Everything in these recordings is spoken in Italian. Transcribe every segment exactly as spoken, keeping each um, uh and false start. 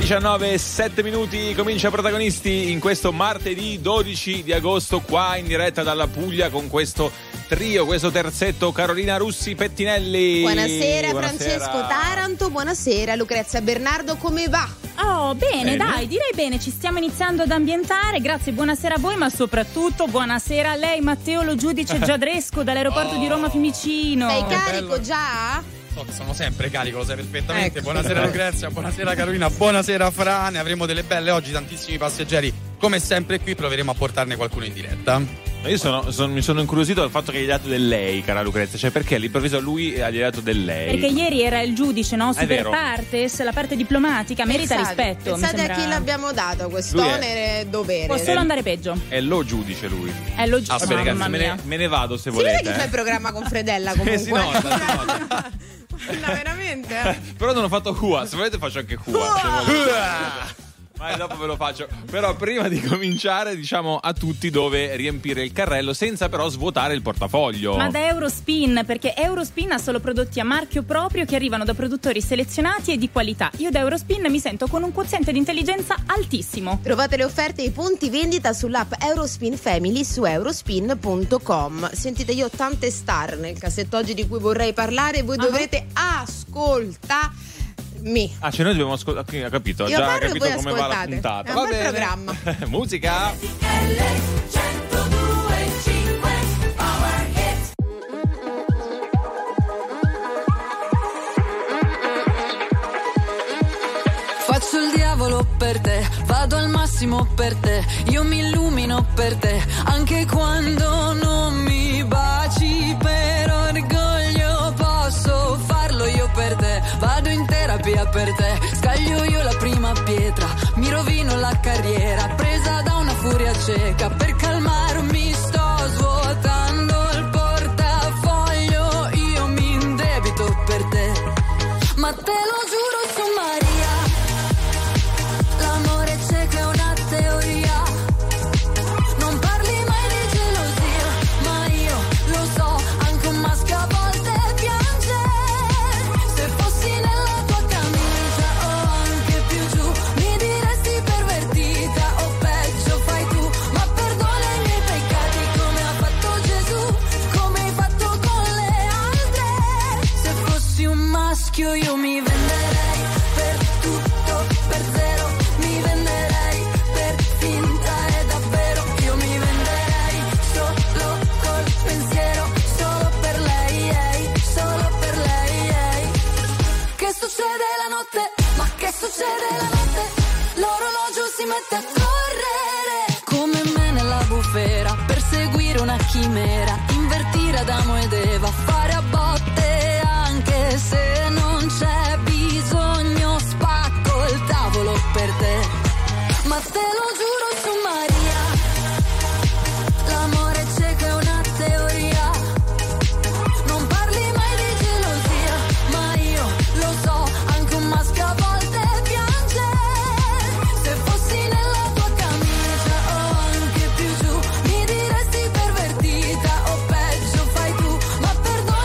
diciannove e sette minuti, comincia Protagonisti in questo martedì dodici di agosto qua in diretta dalla Puglia con questo trio, questo terzetto. Carolina Russi Pettinelli. Buonasera, buonasera Francesco Taranto, buonasera Lucrezia Bernardo, come va? Oh, bene, Bene. dai, direi bene, ci stiamo iniziando ad ambientare, grazie, buonasera a voi, ma soprattutto buonasera a lei, Matteo Lo Giudice Giadresco, dall'aeroporto Oh. di Roma Fiumicino. Sei che carico bello. già? So che sono sempre carico, lo sai perfettamente. Ecco. Buonasera Lucrezia, buonasera Carolina, buonasera Fra. Ne avremo delle belle oggi, tantissimi passeggeri. Come sempre qui proveremo a portarne qualcuno in diretta. Io sono, sono- mi sono incuriosito dal fatto che gli hai dato del lei, cara Lucrezia. Cioè, perché all'improvviso lui gli hai dato del lei? Perché ieri era il giudice, no? È Super vero. partes, la parte diplomatica, merita Pensate- rispetto. mi Pensate sembra... a chi l'abbiamo dato quest'onere e dovere. Può solo andare peggio. È lo giudice lui. È lo Va giusto, bene, mamma ragazzi, me mia. ne, me ne vado se Si volete. vede che fai il programma con Fredella comunque. Eh, si nota, si nota. No, veramente? eh? Però non ho fatto Hua, se volete faccio anche Hua. se volete. Ma dopo ve lo faccio. Però prima di cominciare diciamo a tutti dove riempire il carrello senza però svuotare il portafoglio. Ma da Eurospin, perché Eurospin ha solo prodotti a marchio proprio che arrivano da produttori selezionati e di qualità. Io da Eurospin mi sento con un quoziente di intelligenza altissimo. Trovate le offerte e i punti vendita sull'app Eurospin Family su eurospin punto com. Sentite, io ho tante star nel cassetto oggi di cui vorrei parlare. Voi Ah. dovrete ascoltarmi. Ah, cioè noi dobbiamo ascoltare. Ha capito? Io Già ha parlo e capito voi come va la ascoltate. puntata. È un Va bel bene. programma. Musica. Faccio il diavolo per te, vado al massimo per te, io mi illumino per te, anche quando non mi baci, per orgoglio posso farlo io per te, vado in terapia per te, scaglio io la prima pietra, mi rovino la carriera, presa da una furia cieca, per calmarmi sto svuotando il portafoglio, io mi indebito per te, ma te lo giuro su Maria. L'amore cieco è una teoria. Non parli mai di gelosia, ma io lo so, anche un maschio a volte piange. Se fossi nella tua camicia o anche più giù, mi diresti pervertita o peggio fai tu. Ma perdona i miei peccati come ha fatto Gesù, come hai fatto con le altre. Se fossi un maschio io mi venderei per tutto, per zero. Mi venderei per finta e davvero. Io mi venderei solo col pensiero, solo per lei, ehi, solo per lei, ehi. Che succede la notte? Ma che succede la notte? L'orologio si mette a correre come me nella bufera, perseguire una chimera, invertire Adamo ed Eva, fare a botte anche se non c'è bisogno, spacco il tavolo per te, ma te lo giuro su Maria, l'amore cieco è una teoria, non parli mai di gelosia, ma io lo so, anche un maschio a volte piange, se fossi nella tua camicia o anche più giù, mi diresti pervertita o peggio fai tu, ma perdona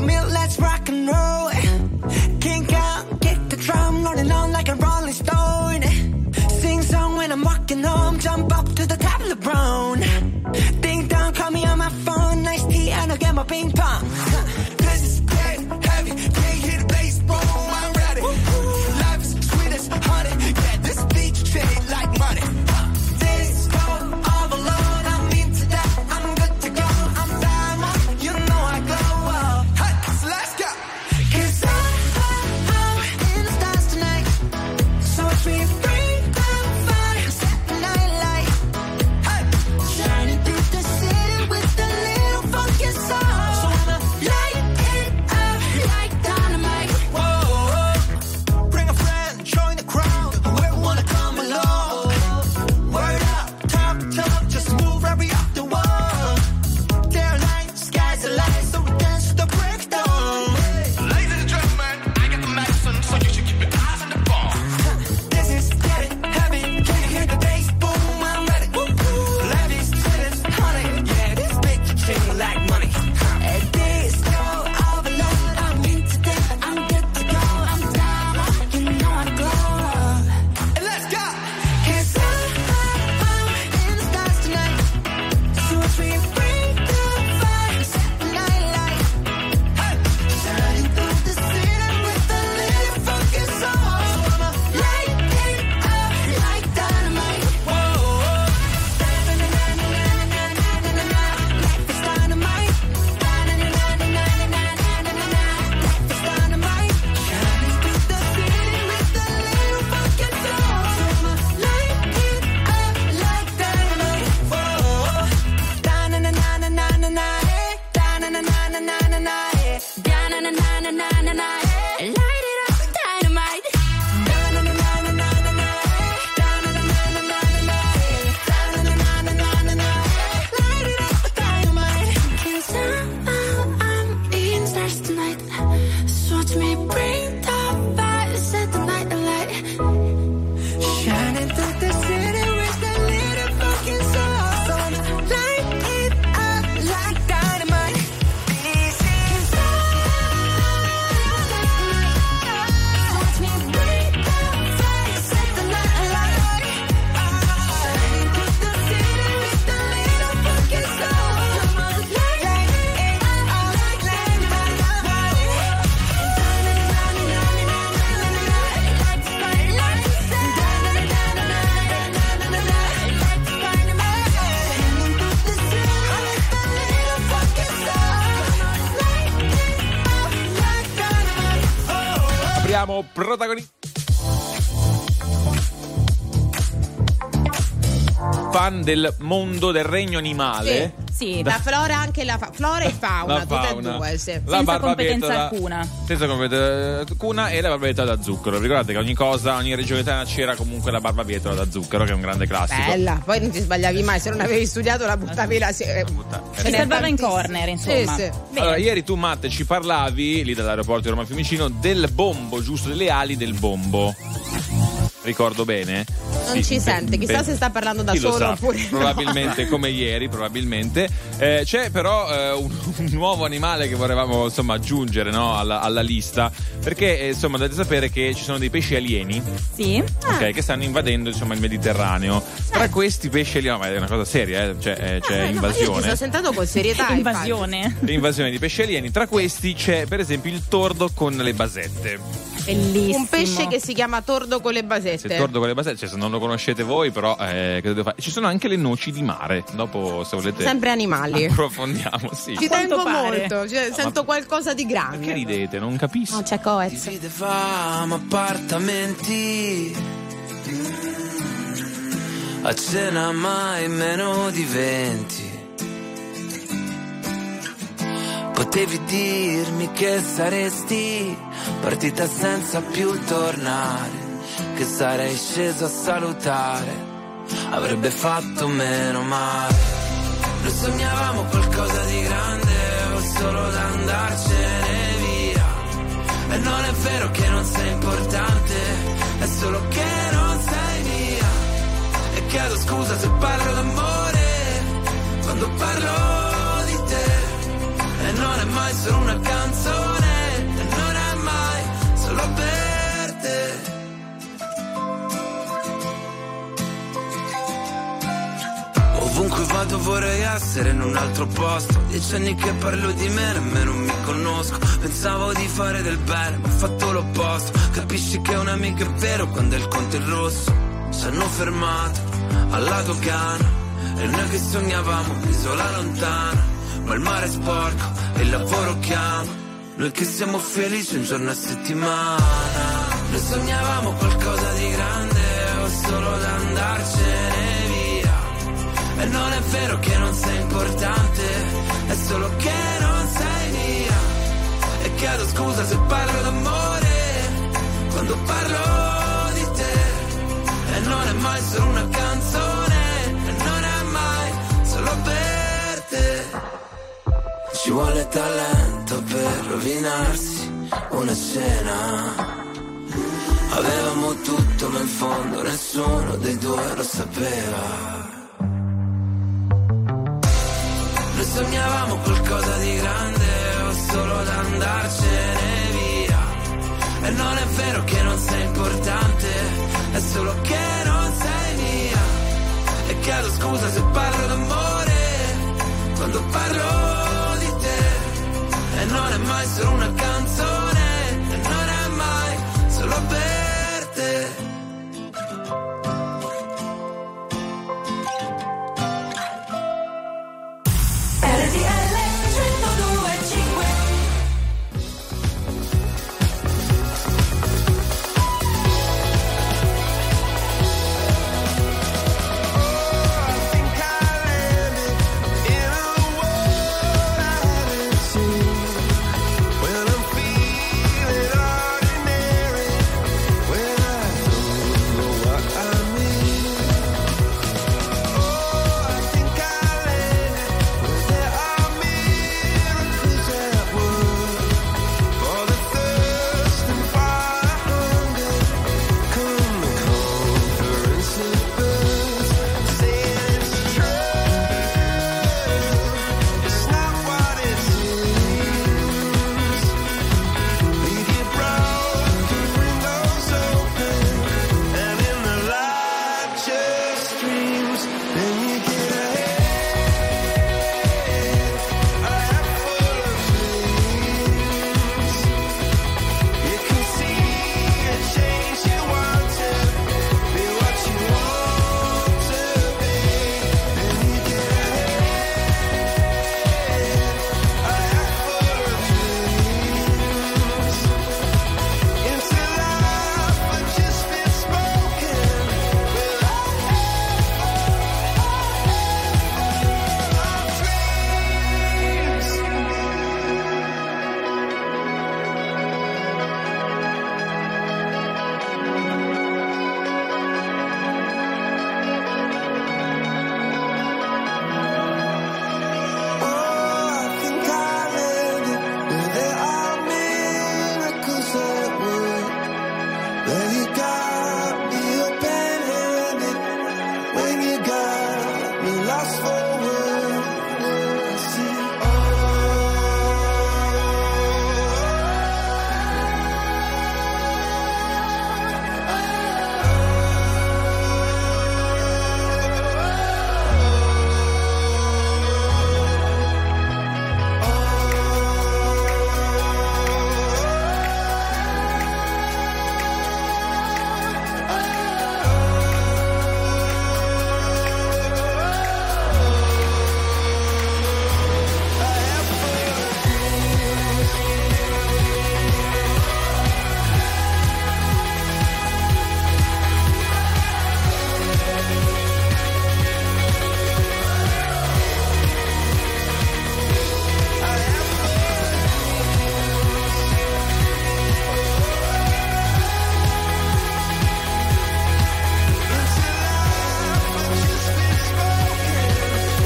meal, let's rock and roll. Kink out, kick the drum, rolling on like a rolling stone. Sing song when I'm walking home, jump up to the top of the brown. Ding dong, call me on my phone, nice tea and I'll get my ping pong. This is dead heavy, can't hear the bass, boom, I'm ready. Life is sweet as honey, yeah, this beach shade like money. This go all alone, I'm into that, I'm good to go, I'm diamond, you know I glow. Hey, so let's go. Cause I, I, I'm in the stars tonight, so it's me free, I'm fire, set the night light. Hey, shining through the city with a little funky soul. So I'ma light it up like dynamite. Whoa, bring a friend, join the crowd, whoever wanna come along. Word up, talk, talk, just move right up the wall. There light, sky's the light, so we dance to the breakdown. Ladies and gentlemen, I got the medicine, so you should keep your eyes on the ball. This is getting heavy, can you hear the bass? Boom, I'm ready. Levies, sweetest honey, yeah, this bitch chain like money. And this go overload, I'm into that, I'm good to go, I'm down, you know I glow. And let's go. Cause I, I'm in the stars tonight, so it's free, free to fire, set the night light. Hey, shining through the city with a little funky soul. So I'ma light it up like dynamite. Whoa, da-na-na-na-na-na-na-na-na-na. Life is dynamite. Da-na-na-na-na-na-na-na-na-na. Life is dynamite. Shining through the city with a little funky soul. So I'ma light it up like dynamite. Whoa, da-na-na-na-na-na-na-na. Da-na-na-na-na-na-na. Da-na-na-na-na-na-na. Light it up like dynamite. Da-na-na-na-na-na-na. Da-na-na-na-na-na-na. Da-na-na-na-na-na-na. Light it up like dynamite. 'Cause I'm, I'm in stars tonight, so watch me bring the fire, set the night alight. Shining through the city with a little fucking soul. So I'ma light it up like dynamite. This is so watch me bring the fire, set the night alight. Shining through the city with a little fucking soul. So I'ma light it up like dynamite. Apriamo protagonisti. Fan del mondo del regno animale. Sì, La flora, anche la fa- flora e fauna, La tutte fauna. e due, sì. La senza barbabietola- competenza alcuna. Senza competenza alcuna e la barbabietola da zucchero. Ricordate che ogni cosa, ogni regione italiana c'era comunque la barbabietola da zucchero, che è un grande classico. Bella, poi non ti sbagliavi mai, se non avevi studiato la buttavi là. Sì, eh, Butta- ce Si n'è salvava in tantissimi. corner, insomma. Sì, sì. Bene. Allora, ieri tu, Matte, ci parlavi lì dall'aeroporto di Roma Fiumicino del bombo, giusto? Delle ali del bombo. Ricordo bene? Non ci sente, chissà se sta parlando da Chi lo solo sa, oppure no. probabilmente come ieri, probabilmente. Eh, c'è però eh, un, un nuovo animale che vorremmo insomma aggiungere, no, alla, alla lista, perché eh, insomma dovete sapere che ci sono dei pesci alieni, Sì. ok, che stanno invadendo insomma il Mediterraneo. Tra questi pesci alieni, ma è una cosa seria, eh, cioè, eh, c'è Ah, no, io ti invasione. sto sentendo con serietà. infatti. Invasione. L'invasione di pesci alieni. Tra questi c'è per esempio il tordo con le basette. Bellissimo. Un pesce che si chiama tordo con le Se basette. tordo con le basette, cioè, se non lo conoscete voi, però eh, che devo fare? Ci sono anche le noci di mare. Dopo, se volete, Sempre animali. approfondiamo. Sì. Ci quanto tengo pare. molto, cioè, sento qualcosa di grande. Perché ridete? Non capisco. No, c'è Coez. Dividevamo appartamenti, a cena mai meno di venti. Potevi dirmi che saresti partita senza più tornare, che sarei sceso a salutare, avrebbe fatto meno male. Noi sognavamo qualcosa di grande, o solo da andarcene via. E non è vero che non sei importante, è solo che non sei mia. E chiedo scusa se parlo d'amore, quando parlo di te. E non è mai solo una canzone, modo vorrei essere in un altro posto. Dieci anni che parlo di me, nemmeno mi conosco. Pensavo di fare del bene, ma ho fatto l'opposto. Capisci che un amico è vero quando il conto è rosso. Ci hanno fermato alla dogana e noi che sognavamo un'isola lontana. Ma il mare è sporco e il lavoro chiama. Noi che siamo felici un giorno a settimana. Noi sognavamo qualcosa di grande o solo da andarcene via. E non è vero che non sei importante, è solo che non sei mia. E chiedo scusa se parlo d'amore quando parlo di te. E non è mai solo una canzone, e non è mai solo per te. Ci vuole talento per rovinarsi una scena. Avevamo tutto ma in fondo nessuno dei due lo sapeva. Noi sognavamo qualcosa di grande o solo da andarcene via. E non è vero che non sei importante, è solo che non sei mia. E chiedo scusa se parlo d'amore quando parlo di te. E non è mai solo una canzone, e non è mai solo per te.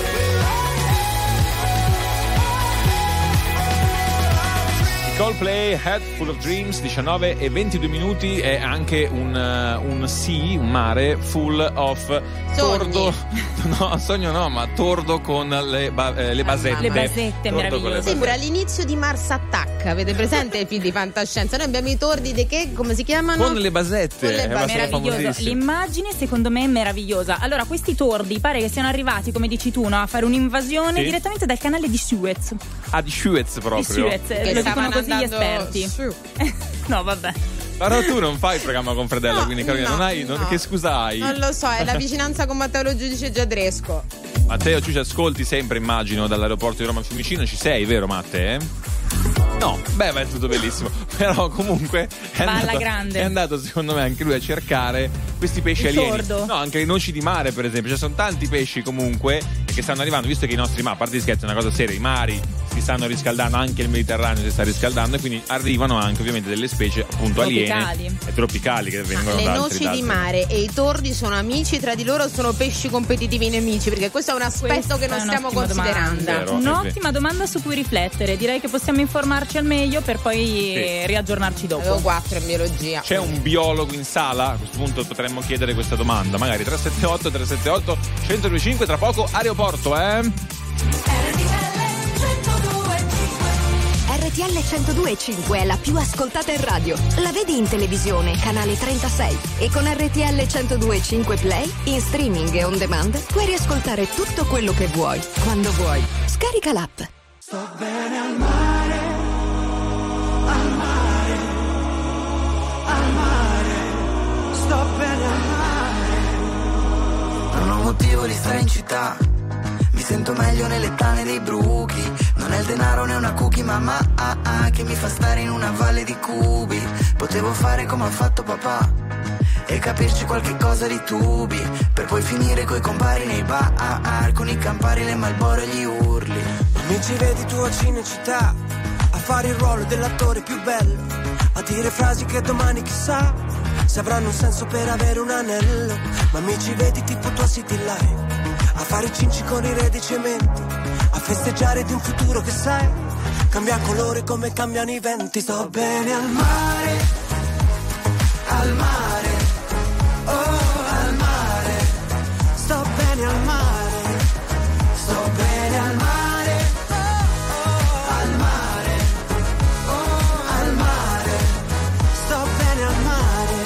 Coldplay, A Head Full of Dreams, diciannove e ventidue minuti, è anche un, uh, un sea, un mare full of Sogni. tordo. No, sogno no, ma tordo con le, ba- eh, le basette. Le basette, Tordo con le meraviglioso. Sembra all'inizio di Mars Attack. Avete presente i film di fantascienza? Noi abbiamo i tordi di che? Come si chiamano? Con le basette. Con le eh, ma basette. sono Meraviglioso, famosissimi. l'immagine secondo me è meravigliosa. Allora, questi tordi pare che siano arrivati, come dici tu, no, a fare un'invasione Sì. direttamente dal canale di Suez. Ah, di Suez proprio. Di Suez, Che lo stavano dicono così gli andando esperti. su. No, vabbè. Però tu non fai il programma con Fredella, No, quindi Carolina, no, non hai. non- no. che scusa hai? Non lo so, è la vicinanza con Matteo Lo Giudice Giadresco. Matteo, tu ci ascolti sempre, immagino, dall'aeroporto di Roma Fiumicino. Ci sei, vero, Matte? No, beh, ma è tutto bellissimo. Però comunque è Va alla andato, grande. è andato secondo me anche lui a cercare questi pesci Il alieni. sordo. No, anche le noci di mare, per esempio. Ci sono tanti pesci comunque che stanno arrivando, visto che i nostri mari, a parte gli scherzi, è una cosa seria, i mari si stanno riscaldando, anche il Mediterraneo si sta riscaldando, e quindi arrivano anche ovviamente delle specie appunto Tropicali. aliene e tropicali che vengono Le da altri noci di dati. mare e i tordi sono amici tra di loro, sono pesci competitivi nemici, perché questo è un aspetto Questa che non è stiamo un'ottima considerando. domanda. Vero, è Un'ottima domanda su cui riflettere. Direi che possiamo informarci al meglio per poi eh, riaggiornarci dopo. Avevo quattro in biologia. C'è un biologo in sala? A questo punto potremmo chiedere questa domanda. Magari tre sette otto tre sette otto uno zero due cinque, tra poco aeroporto, eh? R T L centodue e cinque è la più ascoltata in radio. La vedi in televisione, canale trentasei. E con R T L centodue e cinque Play, in streaming e on demand, puoi riascoltare tutto quello che vuoi, quando vuoi. Scarica l'app. Sto bene al mare, al mare, al mare, sto bene al mare. Non ho motivo di stare in città, mi sento meglio nelle tane dei bruchi. Non è il denaro né una cookie, mamma ah, ah, che mi fa stare in una valle di cubi. Potevo fare come ha fatto papà e capirci qualche cosa di tubi, per poi finire coi compari nei bar, con i campari, le Marlboro e gli urli. Mi ci vedi tu a Cinecittà, a fare il ruolo dell'attore più bello, a dire frasi che domani chissà se avranno un senso per avere un anello. Ma mi ci vedi tipo tua City Life, a fare i cinci con i re di cemento, a festeggiare di un futuro che sai cambia colore come cambiano i venti. Sto bene al mare, al mare, oh al mare, sto bene al mare, sto bene al mare, oh, oh, al mare, oh al mare, sto bene al mare.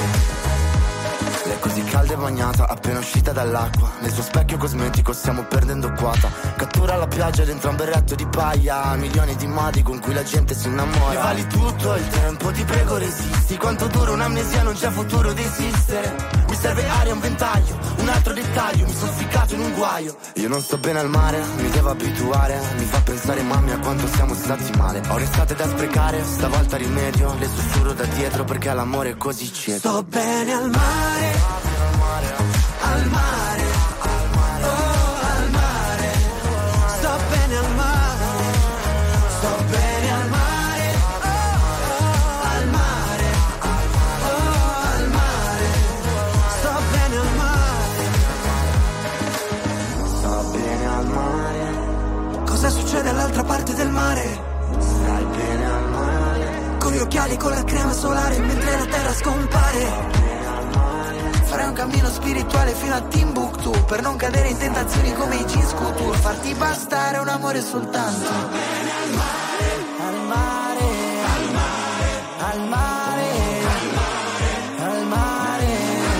Lei è così calda e bagnata, appena uscita dall'acqua. Nel suo specchio cosmetico stiamo perdendo quota. Cattura la piaggia dentro un berretto di paglia, milioni di modi con cui la gente si innamora. Mi vali tutto il tempo, ti prego resisti. Quanto dura un'amnesia, non c'è futuro di esistere. Mi serve aria, un ventaglio, un altro dettaglio. Mi sono ficcato in un guaio. Io non sto bene al mare, mi devo abituare. Mi fa pensare mamma a quanto siamo stati male. Ho restate da sprecare, stavolta rimedio. Le sussurro da dietro perché l'amore è così cieco. Sto bene al mare, al mare, oh al mare, sto bene al mare, sto bene al mare, oh, oh al mare, oh al mare, sto bene al mare, Sto bene al mare, cosa succede all'altra parte del mare? stai bene al mare, Con gli occhiali, con la crema solare, mentre la terra scompare. farei un cammino spirituale fino a Timbuktu, per non cadere in tentazioni come i jeans couture. Farti bastare un amore soltanto. Al mare, al mare, al mare, al mare, al mare.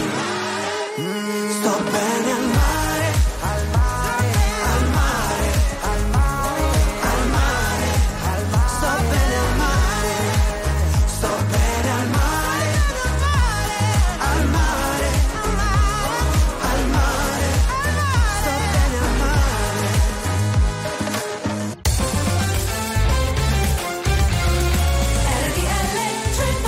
Sto bene al mare, Al mare, al mare, al mare, al mare, al mare. sto bene al mare, sto bene al mare, al mare, al mare, sto bene al mare. R T L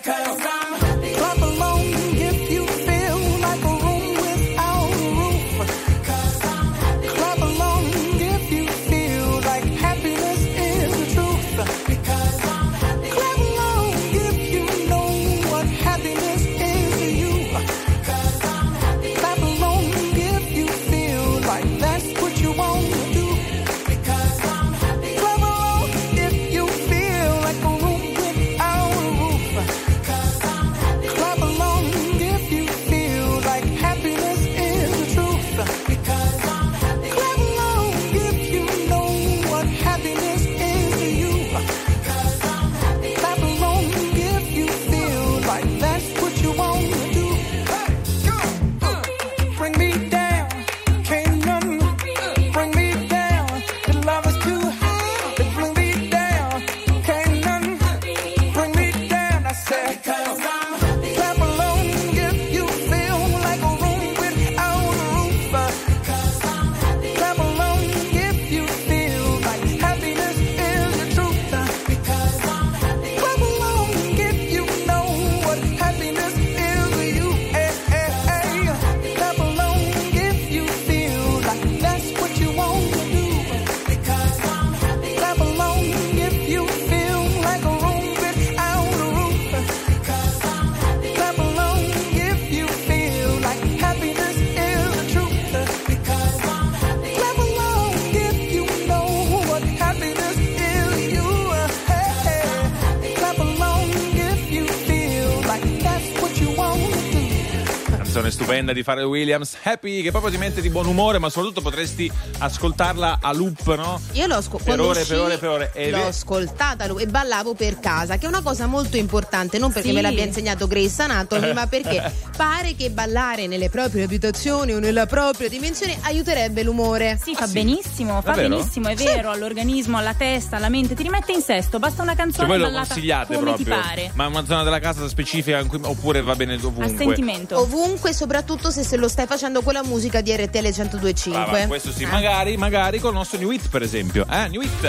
Because I'm happy. Clap along if you feel like a room without a roof. Because I'm happy. Clap along if you feel like happiness is the truth. Because I'm happy. Clap along if you know what happiness is to you. Because I'm happy. Clap along if you feel like that's what you want to do. Because I'm happy. Clap along if you feel like a room without a roof. Because I'm happy. Clap along if you feel like happiness is the truth. Because I'm happy. Clap along if you know what happiness is to you. Because I'm happy. Clap along if you feel like that's what you want to do. Hey, go, uh, bring me down, can't none bring me down. The love is too high to bring me down, can't none bring me down. I said, because I'm happy. Clap along if you feel like a room without a roof. Because I'm happy. Clap along if you feel like happiness is the truth. Because I'm happy. Clap along if you know what happiness is to you. Hey, hey, hey. Clap along if you feel like that's what you want to do. Because I'm happy. Clap along if you feel like a room without a roof. Because I'm happy. Clap along if you feel like happiness is the truth. Because I'm happy. Clap along if you know what happiness is to you. Hey, hey. Clap along if you feel like that's what you want to do. Canzone stupenda di Pharrell Williams, Happy, che proprio ti mette di buon umore, ma soprattutto potresti ascoltarla a loop, no? Io l'ho asco- Per quando ore, uscì, per ore, per ore. E l'ho ve- ascoltata lo- e ballavo per casa, che è una cosa molto importante, non perché Sì. me l'abbia insegnato Grey's Anatomy, ma perché pare che ballare nelle proprie abitazioni o nella propria dimensione aiuterebbe l'umore. Sì, fa sì? benissimo, fa Davvero? benissimo, è vero, all'organismo, alla testa, alla mente, ti rimette in sesto, basta una Cioè canzone voi lo ballata consigliate come proprio? ti pare. Ma una zona della casa specifica in cui- oppure va bene A ovunque? sentimento. Ovunque, soprattutto se se lo stai facendo con la musica di R T L centodue e cinque. Ah, va, questo sì, Eh. magari, magari con il nostro New Hit, per esempio. Eh, New Hit.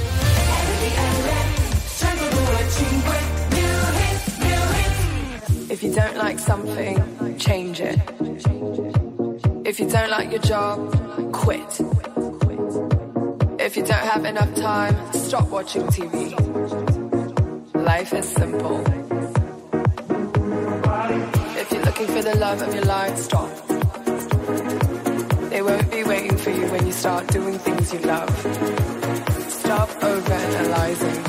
If you don't like something, change it. If you don't like your job, quit. If you don't have enough time, stop watching T V. Life is simple. If you're looking for the love of your life, stop. They won't be waiting for you when you start doing things you love. Stop overanalyzing.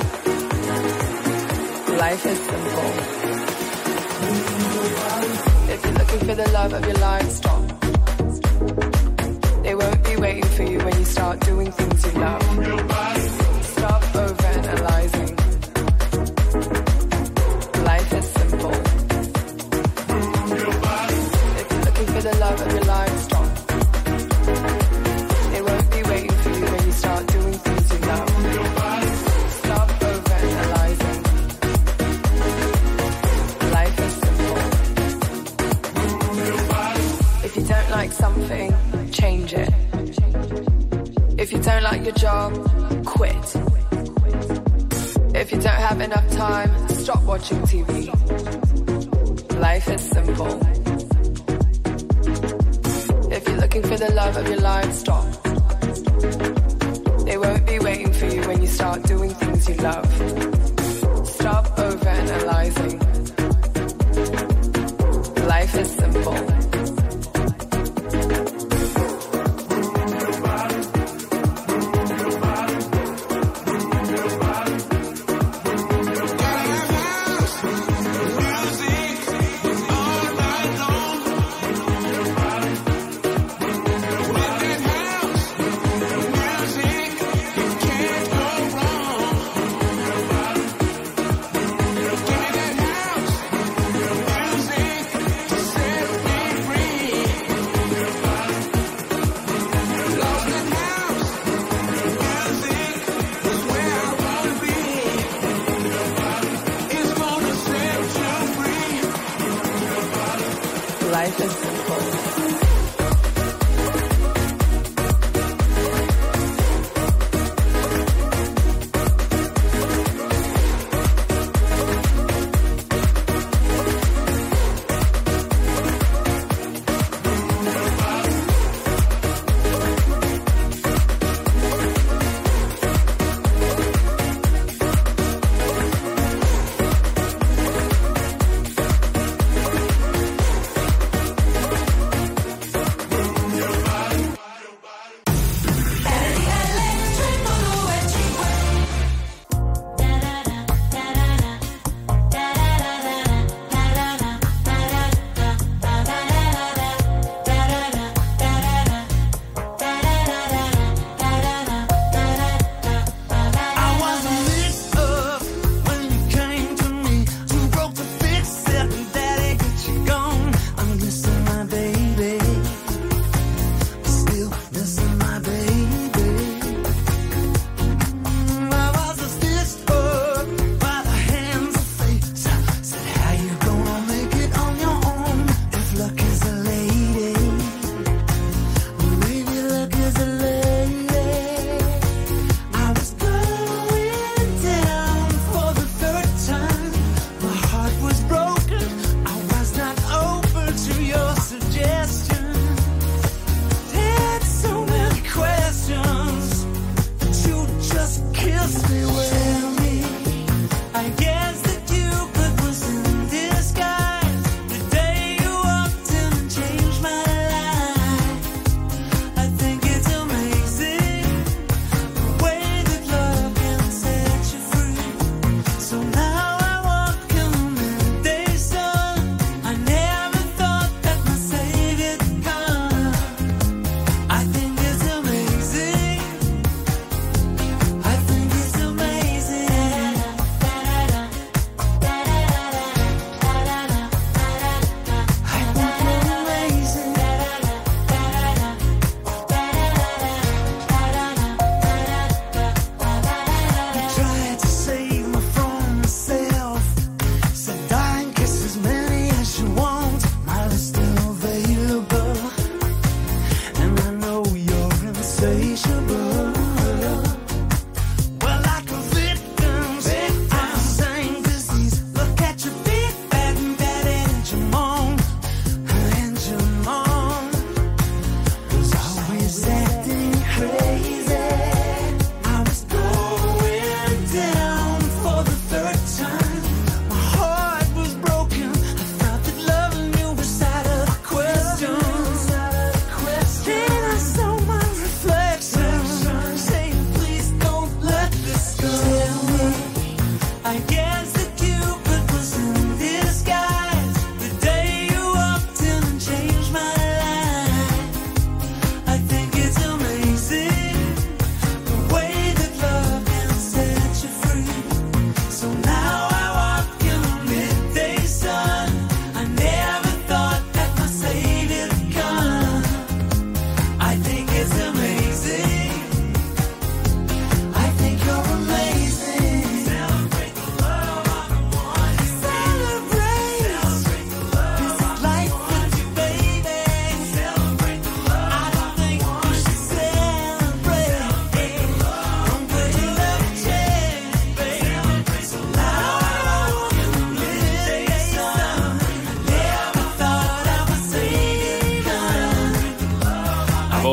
Life is simple. If you're looking for the love of your life, stop. They won't be waiting for you when you start doing things you love. Stop overanalyzing. Life is simple. If you're looking for the love of your life, stop. They won't be waiting for you when you start doing things you love. Stop overanalyzing. Life is simple. If you don't like something, change it. If you don't like your job, quit. If you don't have enough time, stop watching T V. Life is simple. If you're looking for the love of your life, stop. They won't be waiting for you when you start doing things you love. Stop overanalyzing. Life is simple. Life is simple.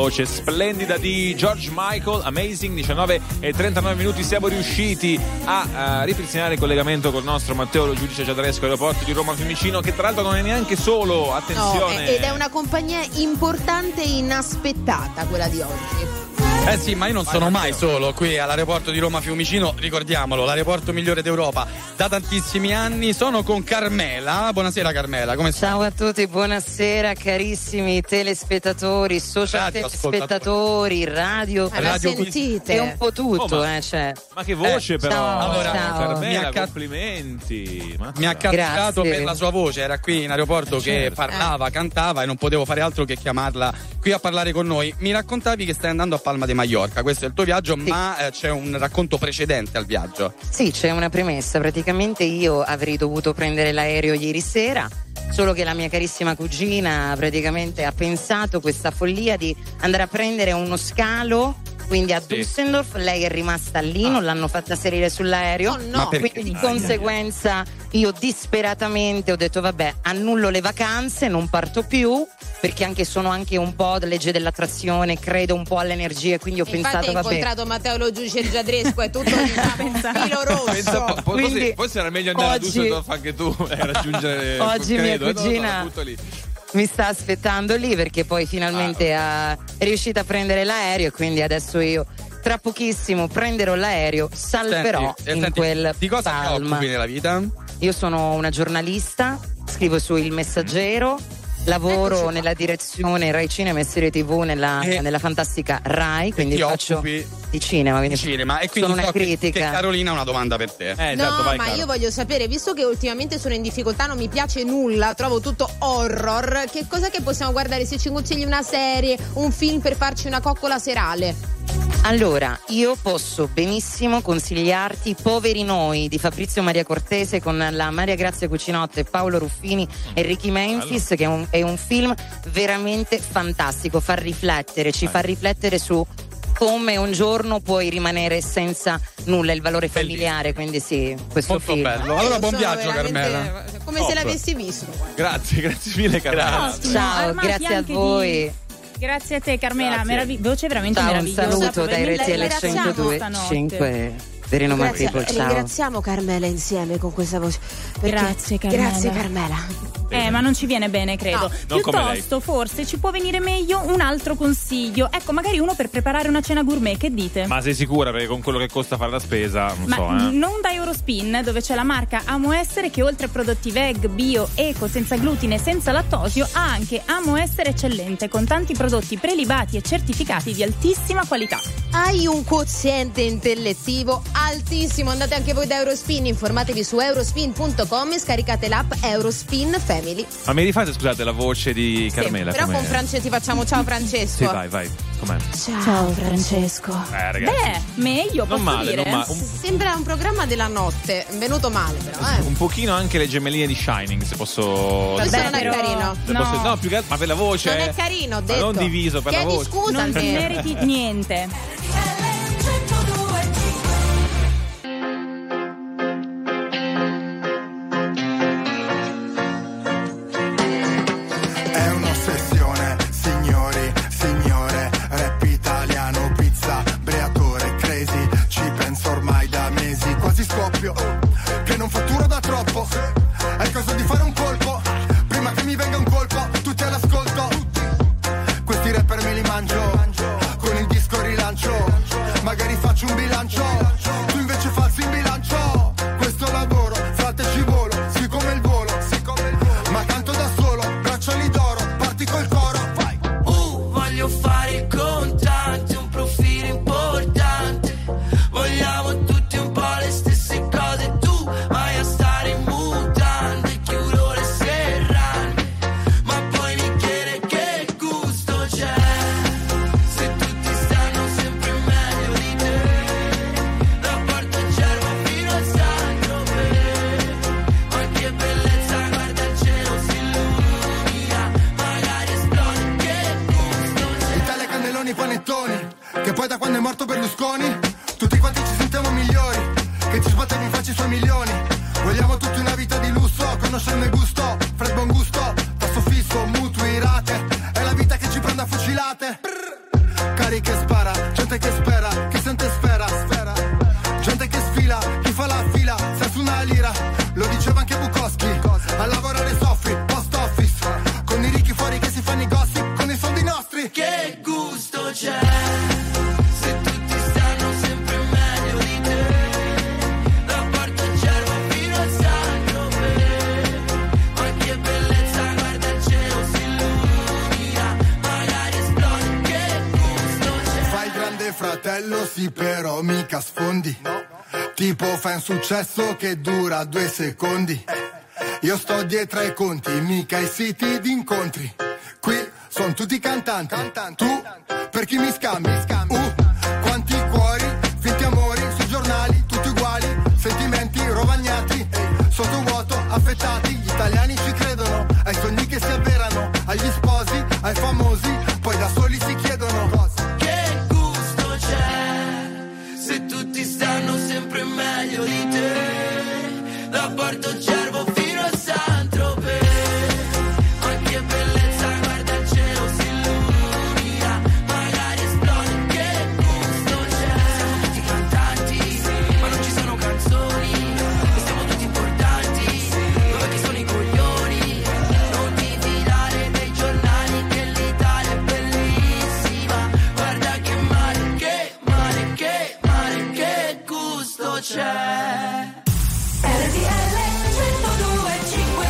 voce splendida di George Michael, Amazing. Diciannove e trentanove minuti, siamo riusciti a uh, ripristinare il collegamento col nostro Matteo Lo Giudice Giadresco, aeroporto di Roma Fiumicino, che tra l'altro non è neanche solo, attenzione. No, ed è una compagnia importante e inaspettata quella di oggi. Eh sì, ma io non sono mai solo qui all'aeroporto di Roma Fiumicino, ricordiamolo, l'aeroporto migliore d'Europa da tantissimi anni. Sono con Carmela. Buonasera Carmela, come stai? Ciao a tutti, buonasera carissimi telespettatori, social Radio telespettatori, radio, Ah, la sentite? è un po' tutto, Oh, ma- eh, cioè. Ma che voce Eh, però. ciao, Allora, ciao. Carmela, Mi ha ca- complimenti. Mazza. Mi ha catturato Grazie. per la sua voce, era qui in aeroporto che Certo. parlava, cantava e non potevo fare altro che chiamarla qui a parlare con noi. Mi raccontavi che stai andando a Palma de Mallorca, questo è il tuo viaggio, ma eh, c'è un racconto precedente al viaggio. Sì, c'è una premessa, praticamente io avrei dovuto prendere l'aereo ieri sera, solo che la mia carissima cugina praticamente ha pensato questa follia di andare a prendere uno scalo, quindi a Sì. Düsseldorf. Lei è rimasta lì, non l'hanno fatta salire sull'aereo. Oh, no. Ma perché? Quindi di Ah, conseguenza io disperatamente ho detto vabbè, annullo le vacanze, non parto più, perché anche sono anche un po' legge dell'attrazione, credo un po' alle energie, quindi ho Infatti pensato hai vabbè. incontrato Matteo Lo Giudice Giadresco, è tutto diciamo, filo Pensa, rosso. po- po- Quindi, forse, forse era meglio andare oggi- a Düsseldorf anche tu e raggiungere Oggi mia credo, eh, no, no, cugina- butto lì. Mi sta aspettando lì perché poi finalmente Ah, ha- è riuscita a prendere l'aereo e quindi adesso io tra pochissimo prenderò l'aereo, salperò Senti, eh, in senti, quel di cosa ti Palma. occupi nella vita? Io sono una giornalista, scrivo su Il Messaggero, lavoro Eccoci qua. nella direzione Rai Cinema e Serie tivù nella, E- nella fantastica Rai, quindi ti faccio occupi di cinema, quindi di cinema e quindi sono una so che- critica. che Carolina ha una domanda per te. Eh, No, esatto, vai, ma Caro. io voglio sapere, visto che ultimamente sono in difficoltà, non mi piace nulla, trovo tutto horror, che cosa che possiamo guardare? Se ci consigli una serie, un film per farci una coccola serale. Allora, io posso benissimo consigliarti Poveri Noi di Fabrizio Maria Cortese con la Maria Grazia Cucinotte, Paolo Ruffini e Ricky Memphis, che è un, è un film veramente fantastico, fa riflettere, ci fa riflettere su come un giorno puoi rimanere senza nulla, il valore familiare, quindi sì, questo Molto film. bello. Allora, Io buon sono viaggio, veramente- Carmela. Come Top. se l'avessi visto. Grazie, grazie mille Carmela. Ottimo, Ciao, armati grazie a anche di- voi. Grazie a te Carmela, Grazie. meravigli- voce veramente Ciao, un meravigliosa. saluto dai Mille R T L ringraziamo centodue stanotte. cinque Verino Grazie, People, ciao. ringraziamo Carmela insieme con questa voce. Perché- Grazie, Carmela. Grazie Carmela. Eh, ma non ci viene bene, credo. No, non come lei. Piuttosto, forse ci può venire meglio un altro consiglio. Ecco, magari uno per preparare una cena gourmet, che dite? Ma sei sicura? Perché con quello che costa fare la spesa, non Ma so, eh. non da Eurospin, dove c'è la marca Amo Essere, che oltre a prodotti veg, bio, eco, senza glutine, senza lattosio, ha anche Amo Essere Eccellente, con tanti prodotti prelibati e certificati di altissima qualità. Hai un quoziente intellettivo altissimo. Andate anche voi da Eurospin, informatevi su eurospin punto com e scaricate l'app Eurospin Family. Ma mi rifate, scusate, la voce di Carmela? Però com'è? con Francesco ti facciamo ciao Francesco. Sì, vai, vai. Com'è? Ciao, Francesco. Eh, ragazzi. Beh, meglio, non posso male, dire. non male. Un, Sembra un programma della notte. Venuto male, però, eh. un pochino anche le gemelline di Shining, se posso. Questo Beh, non è però- carino. se no. posso- no, più che altro, ma per la voce. Non è carino, ho Ma detto. non diviso per Chiedi la voce. scusa Non ti almeno. meriti niente. È un'ossessione, signori, signore, rap italiano, pizza, breatore, crazy, ci penso ormai da mesi, quasi scoppio, che non fatturo da troppo, è il caso di fare un colpo, prima che mi venga un colpo, tutti all'ascolto, questi rapper me li mangio, con il disco rilancio, magari faccio un bilancio, tu invece falsi in bilancio, questo lavoro, frate ci volo, sì come il volo, ma canto da solo, bracciali d'oro, parti col coro, vai. Uh, voglio fare il contante, un profilo importante. Vogliamo tutti un po' le stesse cose. Tu vai a stare in mutande, chiudo le serrande, ma poi mi chiede che gusto c'è. Se tutti stanno sempre meglio di te, da Porto Cervo fino a San Tropez. Ma che bellezza, guarda il cielo si illumina, magari esplode, che gusto c'è. Italia, cannelloni, panettoni, che poi da quando è morto Berlusconi tutti quanti ci sentiamo migliori, che ci sbattono in faccia i suoi milioni. Vogliamo tutti una vita di lusso, conoscerne gusto, fred buon gusto, tasso fisso, mutui, rate, è la vita che ci prende a fucilate. Brrr. sì, però mica sfondi. Tipo fai un successo che dura due secondi. Io sto dietro ai conti, mica ai siti di incontri. Qui sono tutti cantanti. Tu per chi mi scambi? Uh, quanti cuori, finti amori sui giornali, tutti uguali, sentimenti rovagnati, sotto vuoto, affettati. Gli italiani ci credono ai sogni che si avverano, agli sposi, ai famosi, poi da soli si chiedono che gusto c'è se tutti stanno sempre meglio di te, da Porto Cervo fino a Saint-Tropez. Ma che bellezza, guarda il cielo si illumina, magari esplode. Che gusto c'è, siamo tutti cantanti, ma non ci sono canzoni, e siamo tutti importanti. Dove che sono i coglioni? Non ti fidare dei giornali che l'Italia è bellissima. Guarda che male, che male, che male, che gusto c'è. R T L centodue e cinque.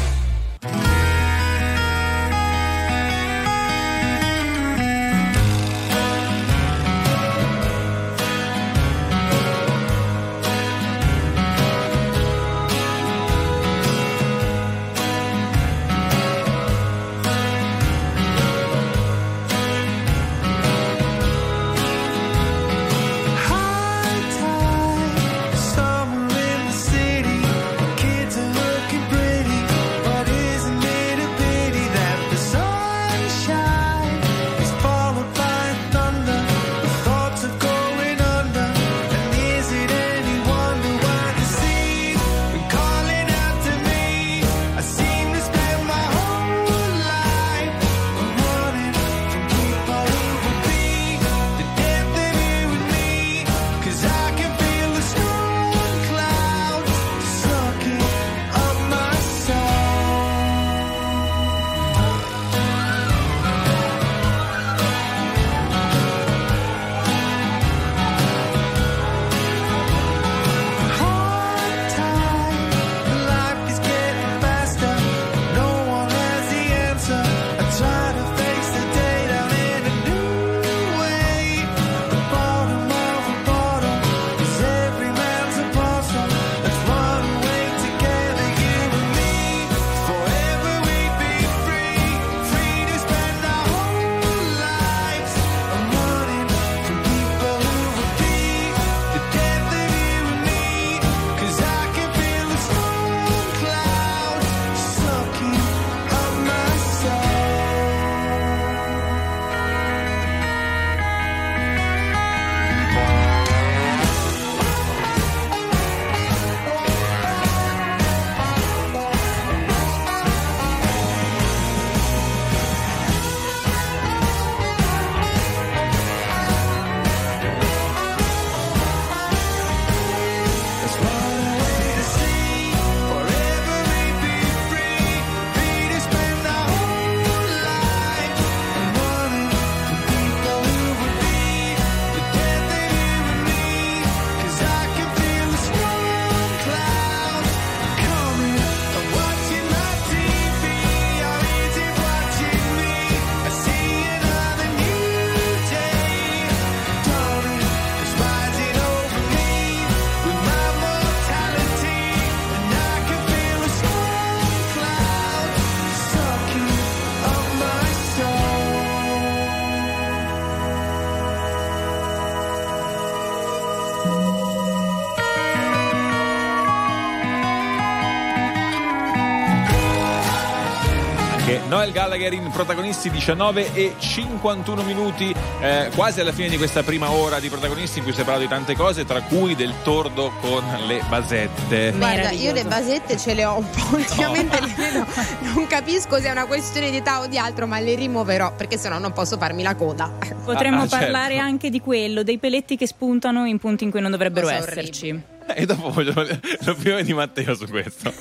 Noel Gallagher in Protagonisti, diciannove e cinquantuno minuti, eh, quasi alla fine di questa prima ora di Protagonisti in cui si è parlato di tante cose, tra cui del tordo con le basette. Guarda, io le basette ce le ho un po' ultimamente, no. le vedo, non capisco se è una questione di età o di altro, ma le rimuoverò perché sennò non posso farmi la coda. Potremmo ah, ah, parlare certo. anche di quello, dei peletti che spuntano in punti in cui non dovrebbero Cosa esserci. orribile. E dopo voglio l'opinione di Matteo su questo.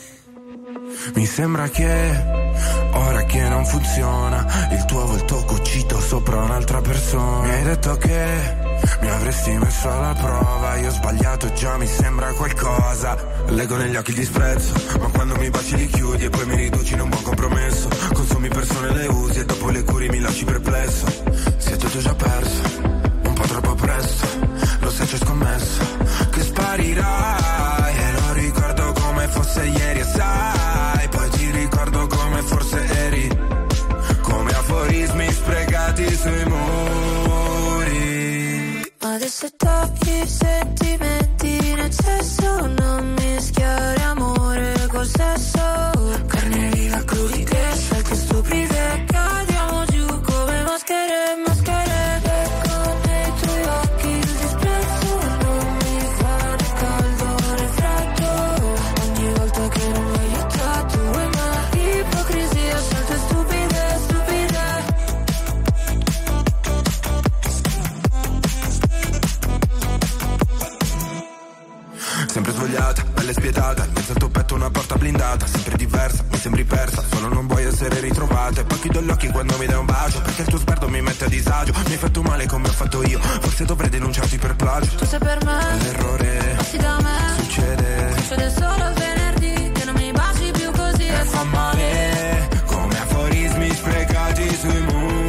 Mi sembra che ora che non funziona il tuo volto cucito sopra un'altra persona. Mi hai detto che mi avresti messo alla prova, io ho sbagliato già, mi sembra qualcosa. Leggo negli occhi il disprezzo, ma quando mi baci li chiudi e poi mi riduci in un buon compromesso. Consumi persone, le usi e dopo le curi mi lasci perplesso. Si è tutto già perso, un po' troppo presto. ieri e sai, poi ti ricordo come forse eri, come aforismi sprecati sui muri. Adesso togli i sentimenti in eccesso, non mischiare amore col sesso, carne viva, crudité, scelte stupide, cadiamo giù come maschere, maschere, ecco nei tuoi occhi il disprezzo, non mi fa né caldo né freddo, ogni volta che non mi hai aiutato, e ma ipocrisia, scelte stupide, stupide. Sempre svogliata, pelle spietata, in mezzo al tuo petto una porta blindata, sempre diversa, mi sembri persa, solo non vuoi essere ritrovata. E poi chiudo gli occhi quando mi dai un bacio, perché il tuo sguardo mi mette a disagio. Mi hai fatto male come ho fatto io, forse dovrei denunciarti per plagio. Tu sei per me, l'errore passi da me, succede, succede solo il venerdì, che non mi baci più così e fa male, come aforismi sprecati sui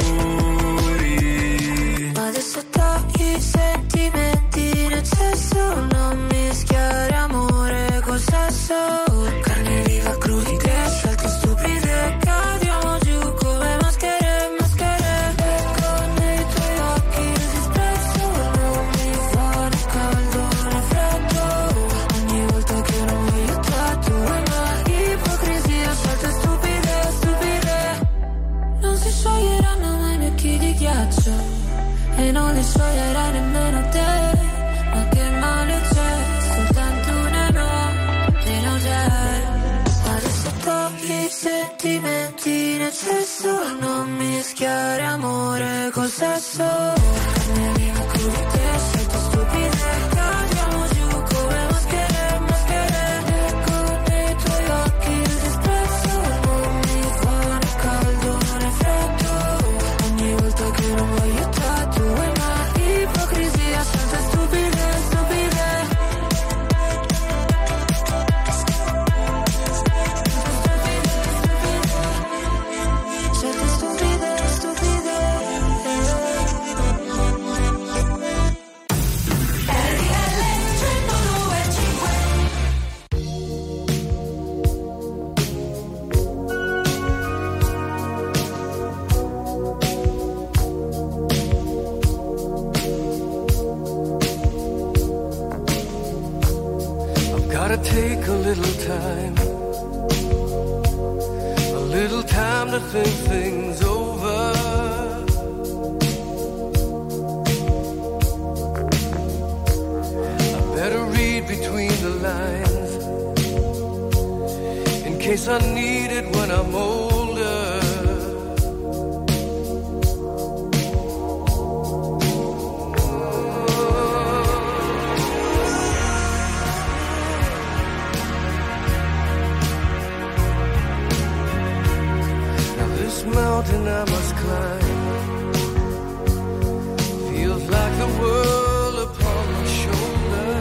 muri. Adesso togli i sentimenti in eccesso, non mischiare amore col sesso, carne viva, crudité, scelte stupide, cadiamo giù come maschere, maschere, ecco nei tuoi occhi il disprezzo, non mi fa né caldo né freddo, ogni volta che non mi hai aiutato, e ma ipocrisia, scelte stupide, stupide. Non si scioglieranno mai i miei occhi di ghiaccio, e non li scioglierai nemmeno te, ma che male c'è, soltanto una notte non c'è. Adesso togli i sentimenti in eccesso, non mischiare amore col sesso, carne viva, crudité, scelte stupide, cadiamo giù come maschere, maschere, ecco nei tuoi occhi il disprezzo, non mi fa né caldo né freddo, ogni volta che non mi hai aiutato, e ma ipocrisia, scelte stupide, stupide. Scelte stupide, stupide. R L centodue e cinque. I've gotta take a little time, a little time to think things over. I better read between the lines, in case I need it when I'm older. Mountain I must climb feels like the world upon my shoulder.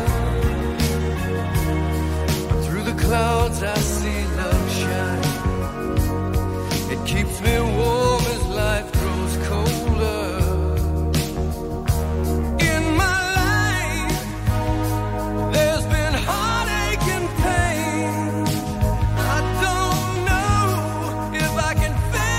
Through the clouds I see love shine. It keeps me warm as life grows colder. In my life there's been heartache and pain. I don't know if I can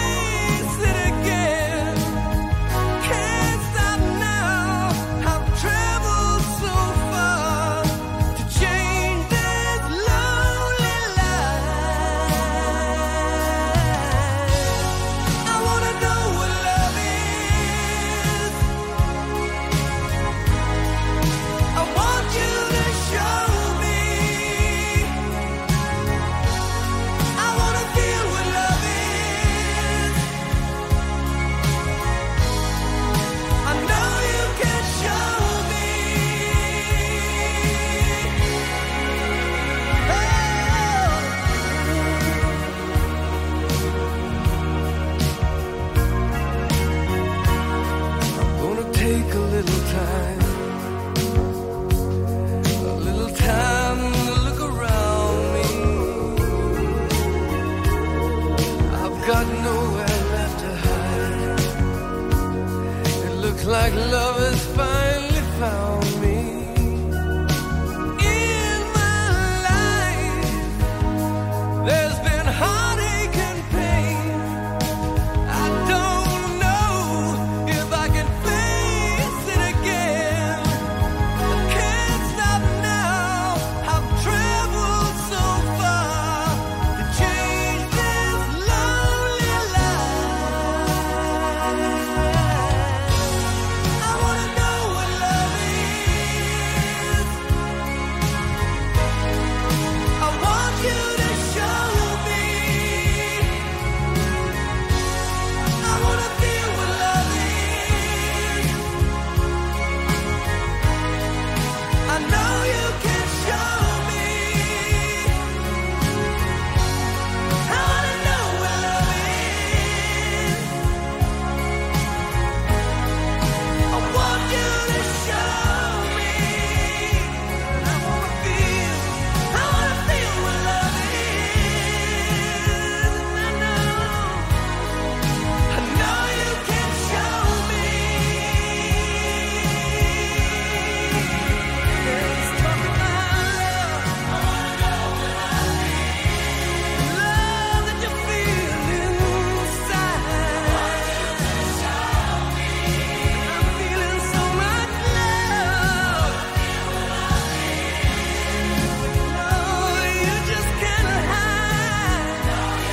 like love has finally found me. In my life There's been heartache and pain. I don't know if I can face it again. I can't stop now. I've traveled so far to change this lonely life. I wanna know what love is. I want you to show me. I wanna feel what love is. I know you can show me. I wanna know what love is. I want you to show me. I wanna feel, I wanna feel what love is. I know, I know you can show me. Let's talk about love. I wanna know what love is. Love that you feel inside. I want you to show me. I'm feeling so much love. No, you just can't hide.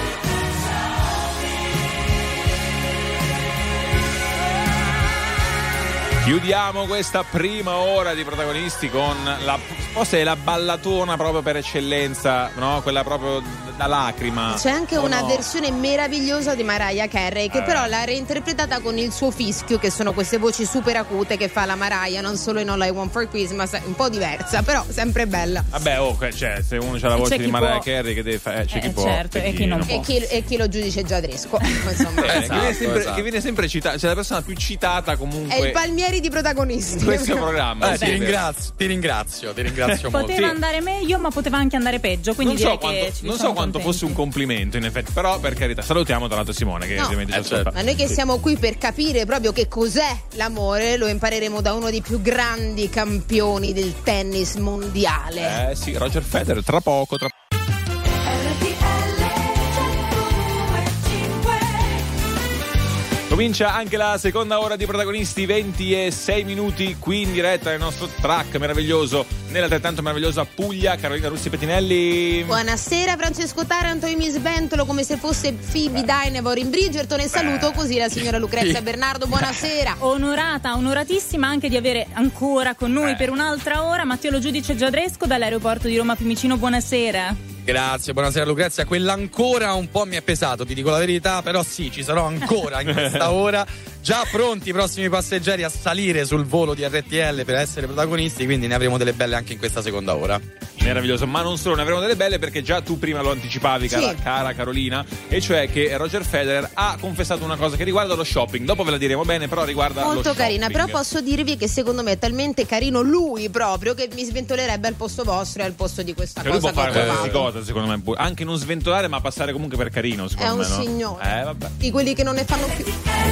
Chiudiamo questa prima ora di protagonisti con la, forse è la ballatona proprio per eccellenza, no? Quella proprio da lacrima. C'è anche O una no? versione meravigliosa di Mariah Carey che Eh. però l'ha reinterpretata con il suo fischio, che sono queste voci super acute che fa la Mariah, non solo in All I Want for Christmas, un po' diversa, però sempre bella. Vabbè, oh, cioè, se uno c'ha la E voce c'è di chi Mariah può. Carey che deve fare, eh, c'è chi Eh, può certo, e chi non può. E chi, e chi lo giudice Giadresco. Insomma. Eh, che, viene sempre, esatto. che viene sempre citata, cioè la persona più citata comunque È il Palmieri di protagonisti. in questo programma. Eh, Sì, ti è vero. ringrazio, ti ringrazio, ti ringrazio molto. Poteva andare meglio, ma poteva anche andare peggio. Quindi Non so direi quanto, che ci non so siamo quanto contenti. fosse un complimento in effetti, però per carità salutiamo tra l'altro Simone che No. ovviamente ci Eh, ascolta. Ma noi che Sì. siamo qui per capire proprio che cos'è l'amore, lo impareremo da uno dei più grandi campioni del tennis mondiale. Eh sì, Roger Federer tra poco, tra Comincia anche la seconda ora di protagonisti, ventisei minuti qui in diretta nel nostro track meraviglioso nell'altrettanto meravigliosa Puglia. Carolina Russi Pettinelli. Buonasera Francesco Taranto, io mi sventolo come se fosse Phoebe Dynevor in Bridgerton e saluto così la signora Lucrezia Bernardo. Buonasera. Onorata, onoratissima anche di avere ancora con noi Eh. per un'altra ora Matteo Lo Giudice Giadresco dall'aeroporto di Roma Fiumicino. Buonasera. Grazie, buonasera Lucrezia. Quella ancora un po' mi è pesato, ti dico la verità, però sì, ci sarò ancora in questa ora. Già pronti i prossimi passeggeri a salire sul volo di R T L per essere protagonisti, quindi ne avremo delle belle anche in questa seconda ora. Meraviglioso, ma non solo, ne avremo delle belle perché già tu prima lo anticipavi, cara, Sì. cara Carolina, e cioè che Roger Federer ha confessato una cosa che riguarda lo shopping. Dopo ve la diremo bene, però riguarda lo Molto shopping. carina, però posso dirvi che secondo me è talmente carino lui proprio che mi sventolerebbe al posto vostro e al posto di questa Che lui cosa può che ho fare qualsiasi trovato. cosa, secondo me. Anche non sventolare, ma passare comunque per carino, È secondo un me, no? signore. Eh, vabbè. Di quelli che non ne fanno più.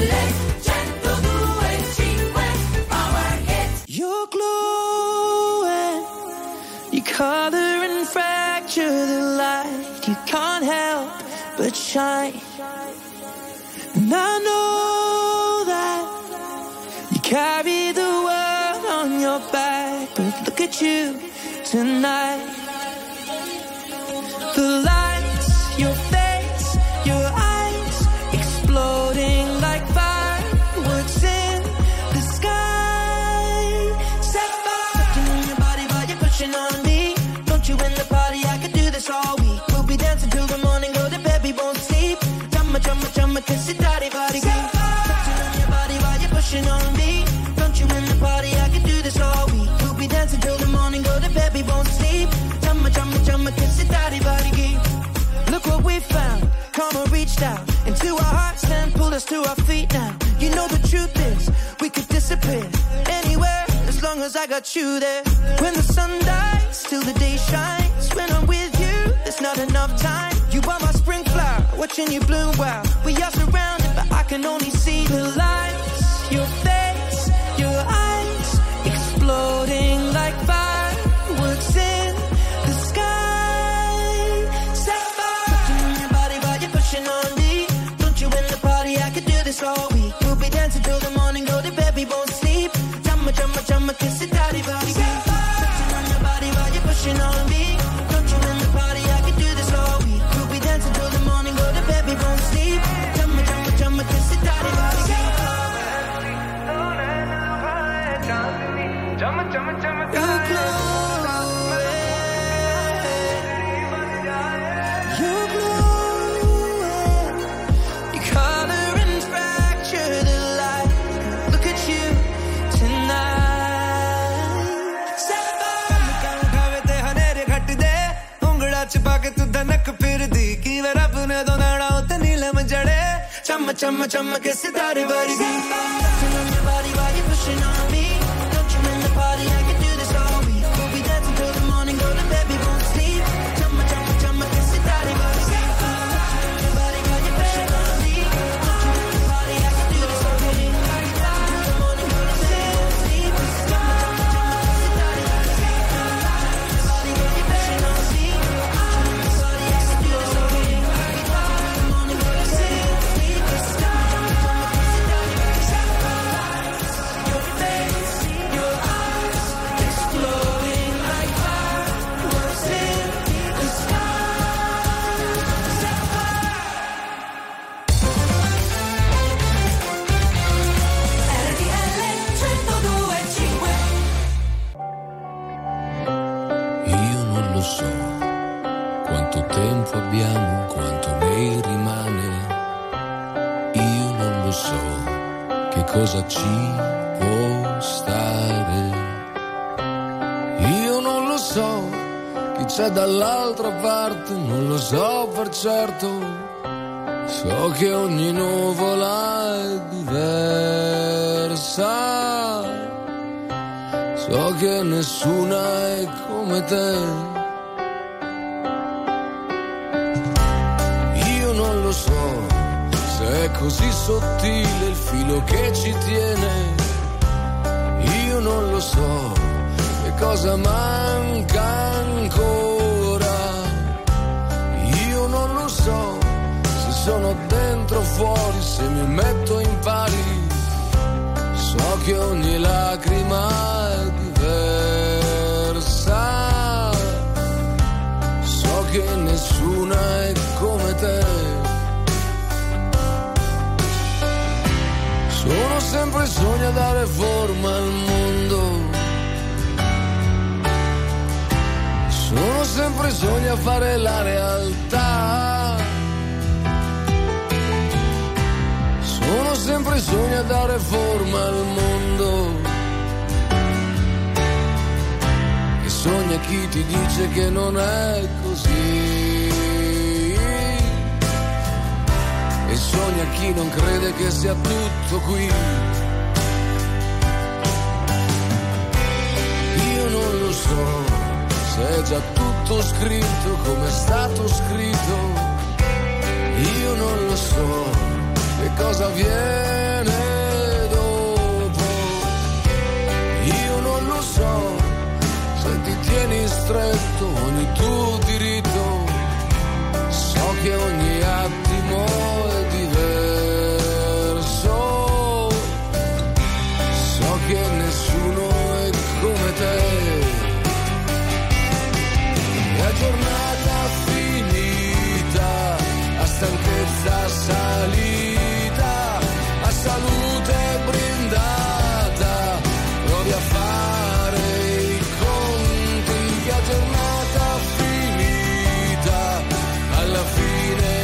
You're glowing, you color and fracture the light. You can't help but shine. And I know that you carry the world on your back, but look at you tonight. The lights, your face, your eyes, exploding like fireworks in the sky. Set fire in your body while you're pushing on me. Don't you in the party? I could do this all week. We'll be dancing till the morning, go to bed, we won't sleep. Drumma, drumma, drumma, kiss it, daddy, body, get touching on your body while you're pushing on me. Don't you in the party? I could do this all week. We'll be dancing till the morning, go to bed, we won't sleep. Drumma, drumma, drumma, kiss it, daddy, body, get. Look what we found. Karma reached out into our hearts and pulled us to our feet now. You know the truth is, we could disappear anywhere as long as I got you there. When the sun dies, till the day shines. When I'm with you, there's not enough time. You are my spring flower, watching you bloom wild. We are surrounded, but I can only see the lights. Your face, your eyes, exploding like fireworks in the sky. Set fire. chumma che se daddy body girl. Touching on your body while you're pushing on me. Don't you in the party, I can do this all week. We'll be dancing till the morning, go to bed, we won't sleep. Chumma, chumma, chumma che se daddy body girl. Chumma, chumma, chumma, chumma. छिपा के तू धनक फिर दी कि वे रब ने दो नाड़ा उते नीलम जड़े चम चम चम के सितारे वर्गी body while you're pushing on me. Don't you in the party, I can do this all week. We'll be dancing till the morning, go to bed, we won't sleep. Chumma, chumma, chumma, kiss it, daddy, body. Your body while you're pushing on me. Don't you in the party, I can do this all week. We'll be dancing till the morning, go to bed, we won't sleep. Chumma, chumma, chumma, kiss it, daddy, body. Your body while you're pushing on me. Don't you in the party, I can do this all week. We'll be dancing till the morning, go to bed, we won't sleep. Chumma, chumma, chumma, kiss it, daddy, body. Io non lo so quanto tempo abbiamo, quanto ne rimane. Io non lo so che cosa ci può stare. Io non lo so chi c'è dall'altra parte, non lo so per certo. So che ogni nuvola è diversa. So che nessuna è come te. Io non lo so se è così sottile il filo che ci tiene. Io non lo so che cosa manca ancora. Io non lo so se sono dentro o fuori, se mi metto in pari. So che ogni lacrima è diversa. So che nessuna è come te. Sono sempre sogni a dare forma al mondo. Sono sempre sogni a fare la realtà. Sono sempre sogni a dare forma al mondo. E sogna chi ti dice che non è così. E sogna chi non crede che sia tutto qui. Io non lo so se è già tutto scritto come è stato scritto. Io non lo so che cosa viene dopo. Io non lo so se ti tieni stretto ogni tuo diritto. So che ogni attimo è diverso. So che nessuno è come te. La giornata finita, a stanchezza salita, a salute brindata, provi a fare i conti. La giornata finita, alla fine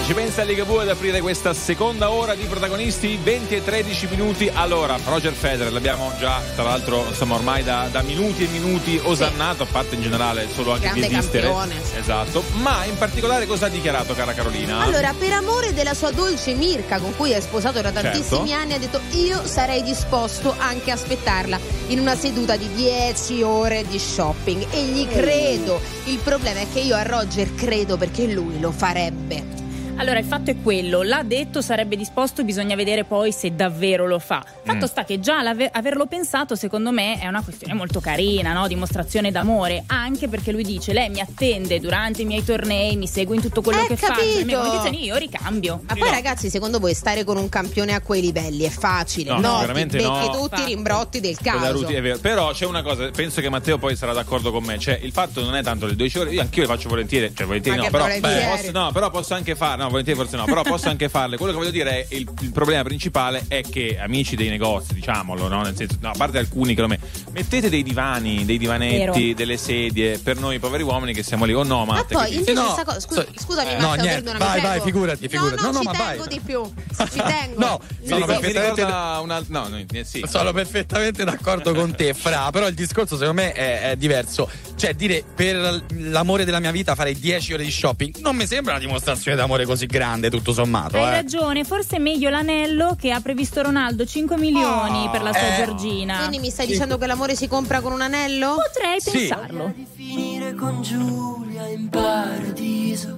ci pensa Ligabue ad aprire questa seconda ora di protagonisti, venti e tredici minuti. Allora, Roger Federer l'abbiamo già, tra l'altro, insomma, ormai da, da minuti e minuti osannato, sì. A parte in generale solo anche grande di esistere. Campione. Esatto. Ma in particolare cosa ha dichiarato, cara Carolina? Allora, per amore della sua dolce Mirka, con cui è sposato da tantissimi certo. anni, ha detto: io sarei disposto anche a aspettarla in una seduta di dieci ore di shopping. E gli credo. Il problema è che io a Roger credo perché lui lo farebbe. Allora, il fatto è quello, l'ha detto, sarebbe disposto, bisogna vedere poi se davvero lo fa. Fatto Mm. sta che già averlo pensato, secondo me, è una questione molto carina, no? Dimostrazione d'amore, anche perché lui dice: lei mi attende durante i miei tornei, mi segue in tutto quello Eh, che faccio, le mie capito. condizioni, io ricambio. Ma poi, ragazzi, secondo voi stare con un campione a quei livelli è facile? No, No, ti veramente becchi no. tutti i rimbrotti del Quella caso. ruti- è vero. Però c'è una cosa, penso che Matteo poi sarà d'accordo con me, cioè il fatto non è tanto le dodici ore, io anch'io le faccio volentieri, cioè volentieri Ma no, che però, volentieri? posso, no, però posso anche farle, no, volentieri forse no, però posso anche farle. Quello che voglio dire è il, il problema principale è che amici dei negozi, diciamolo, no, nel senso, no, a parte alcuni che lo mettono, mettete dei divani, dei divanetti, Vero. delle sedie per noi poveri uomini che siamo lì, o no, Ma Matte? poi che invece dici? questa cosa, scusa, scusami, no, Matteo, niente, perdonami, vai, prego. vai, figurati, figurati. No, no, No, no, ci ma tengo vai. di più. Ci tengo. No, Mi sono ricorda- mi perfettamente ricorda una, no, no, eh, sì. Sono perfettamente d'accordo con te, Fra, però il discorso secondo me è, è diverso. Cioè, dire per l'amore della mia vita farei dieci ore di shopping non mi sembra una dimostrazione d'amore così grande, tutto sommato. Hai eh. ragione, forse è meglio l'anello che ha previsto Ronaldo, cinque milioni Oh, per la sua eh. Giorgina. Quindi mi stai dicendo che l'amore si compra con un anello? Potrei Sì. pensarlo. Di finire con Giulia in paradiso.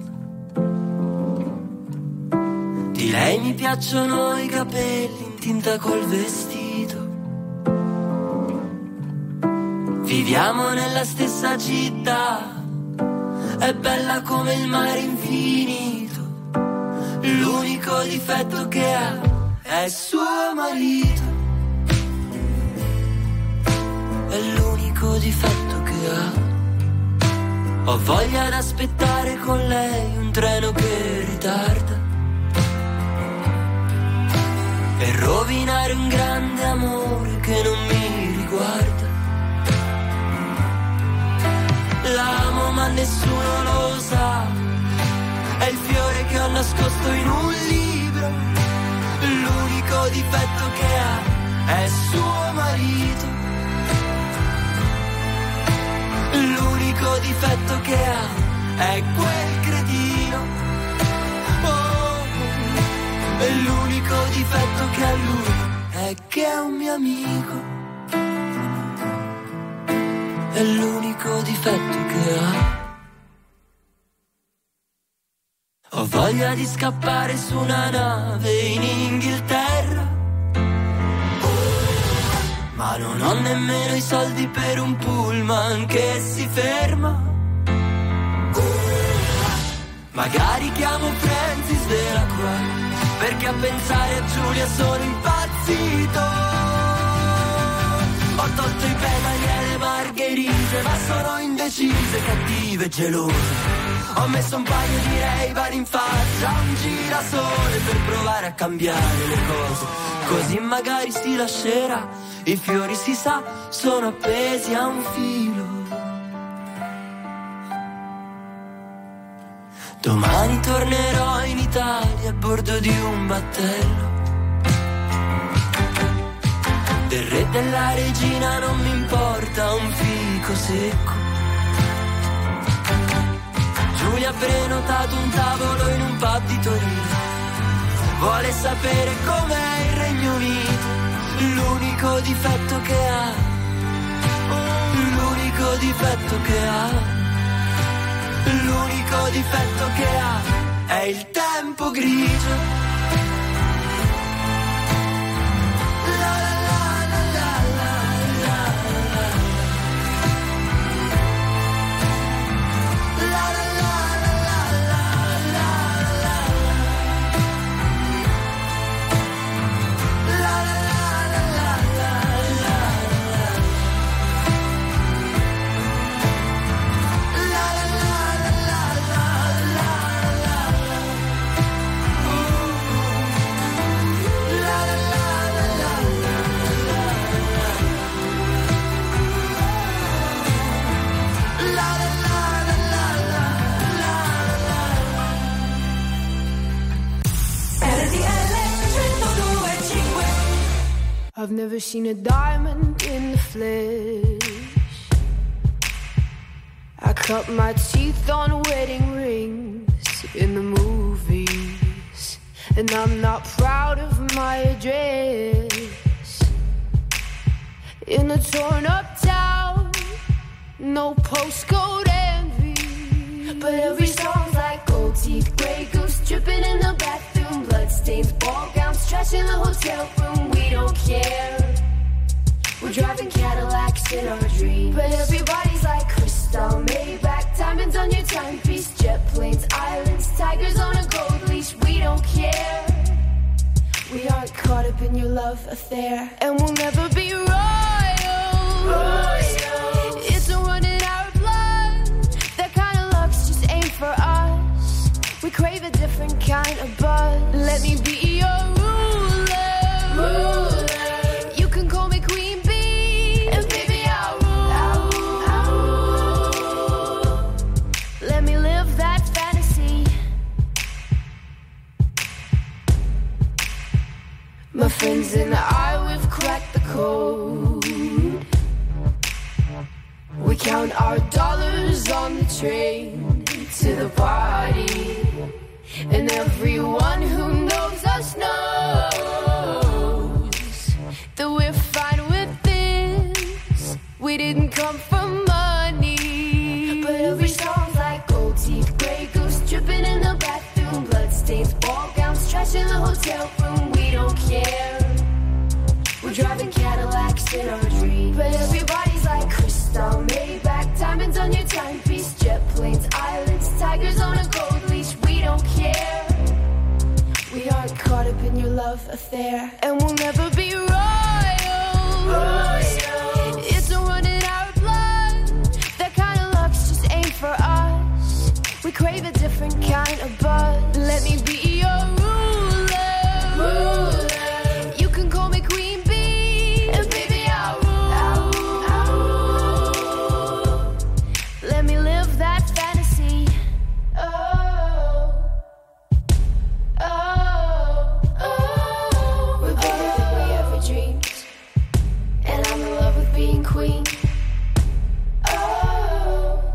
Di lei mi piacciono i capelli in tinta col vestito. Viviamo nella stessa città, è bella come il mare infinito. L'unico difetto che ha è suo marito. È l'unico difetto che ha. Ho voglia d'aspettare con lei un treno che ritarda e rovinare un grande amore che non mi riguarda. L'amo ma nessuno lo sa, è il fiore che ho nascosto in un libro. L'unico difetto che ha è suo marito. L'unico difetto che ha è quel cretino. Oh, e l'unico difetto che ha lui è che è un mio amico. È l'unico difetto che ha. Ho voglia di scappare su una nave in Inghilterra, ma non ho nemmeno i soldi per un pullman che si ferma. Magari chiamo Francis della Croix, perché a pensare a Giulia sono impazzito. Ho tolto i pedali e le margherite, ma sono indecise, cattive e gelose. Ho messo un paio di Ray-Ban in faccia, un girasole per provare a cambiare le cose. Così magari si lascerà, i fiori si sa, sono appesi a un filo. Domani tornerò in Italia a bordo di un battello. Del re della regina non mi importa un fico secco. Giulia ha prenotato un tavolo in un pub di Torino. Vuole sapere com'è il Regno Unito. L'unico difetto che ha, l'unico difetto che ha, l'unico difetto che ha è il tempo grigio. La la la la la la la la. La la la la la la la. La la la la la la la. La la la la la la la. I've never seen a diamond in the flesh. I cut my teeth on wedding rings in the movies, and I'm not proud of my address. In a torn up town, no postcode envy, but every song's like gold teeth, grey goose dripping in the bathroom, bloodstains, ball gowns, trash in the hotel room. We don't care. We're driving Cadillacs in our dreams, but everybody's like crystal, Maybach, diamonds on your timepiece, jet planes, islands, tigers on a gold leash. We don't care. We aren't caught up in your love affair, and we'll never be royals. Royals. It's a run in our blood. That kind of luck's just ain't for us. We crave a different kind of buzz. Let me be your ruler. Ruler. You can call me Queen Bee, and baby I'll rule. I'll rule. Let me live that fantasy. My friends and I, we've cracked the code. We count our dollars on the train to the party, and everyone who knows us knows that we're fine with this. We didn't come for money, but every song's like gold teeth, grey goose dripping in the bathroom, bloodstains, ball gowns, trash in the hotel room. We don't care. We're driving Cadillacs in our dreams, but everybody's like crystal, Maybach, diamonds on your timepiece, jet planes, islands, tigers on a gold leash. We don't care. We aren't caught up in your love affair, and we'll never be royals. Royals. It's a run in our blood. That kind of luck's just ain't for us. We crave a different kind of buzz. Let me be your ruler. Ruler. You can call me Queen Bee, and baby I'll rule. I'll rule. Let me live that fantasy. Oh, oh, oh. We're bigger than we ever dreamed, and I'm in love with being queen. Oh,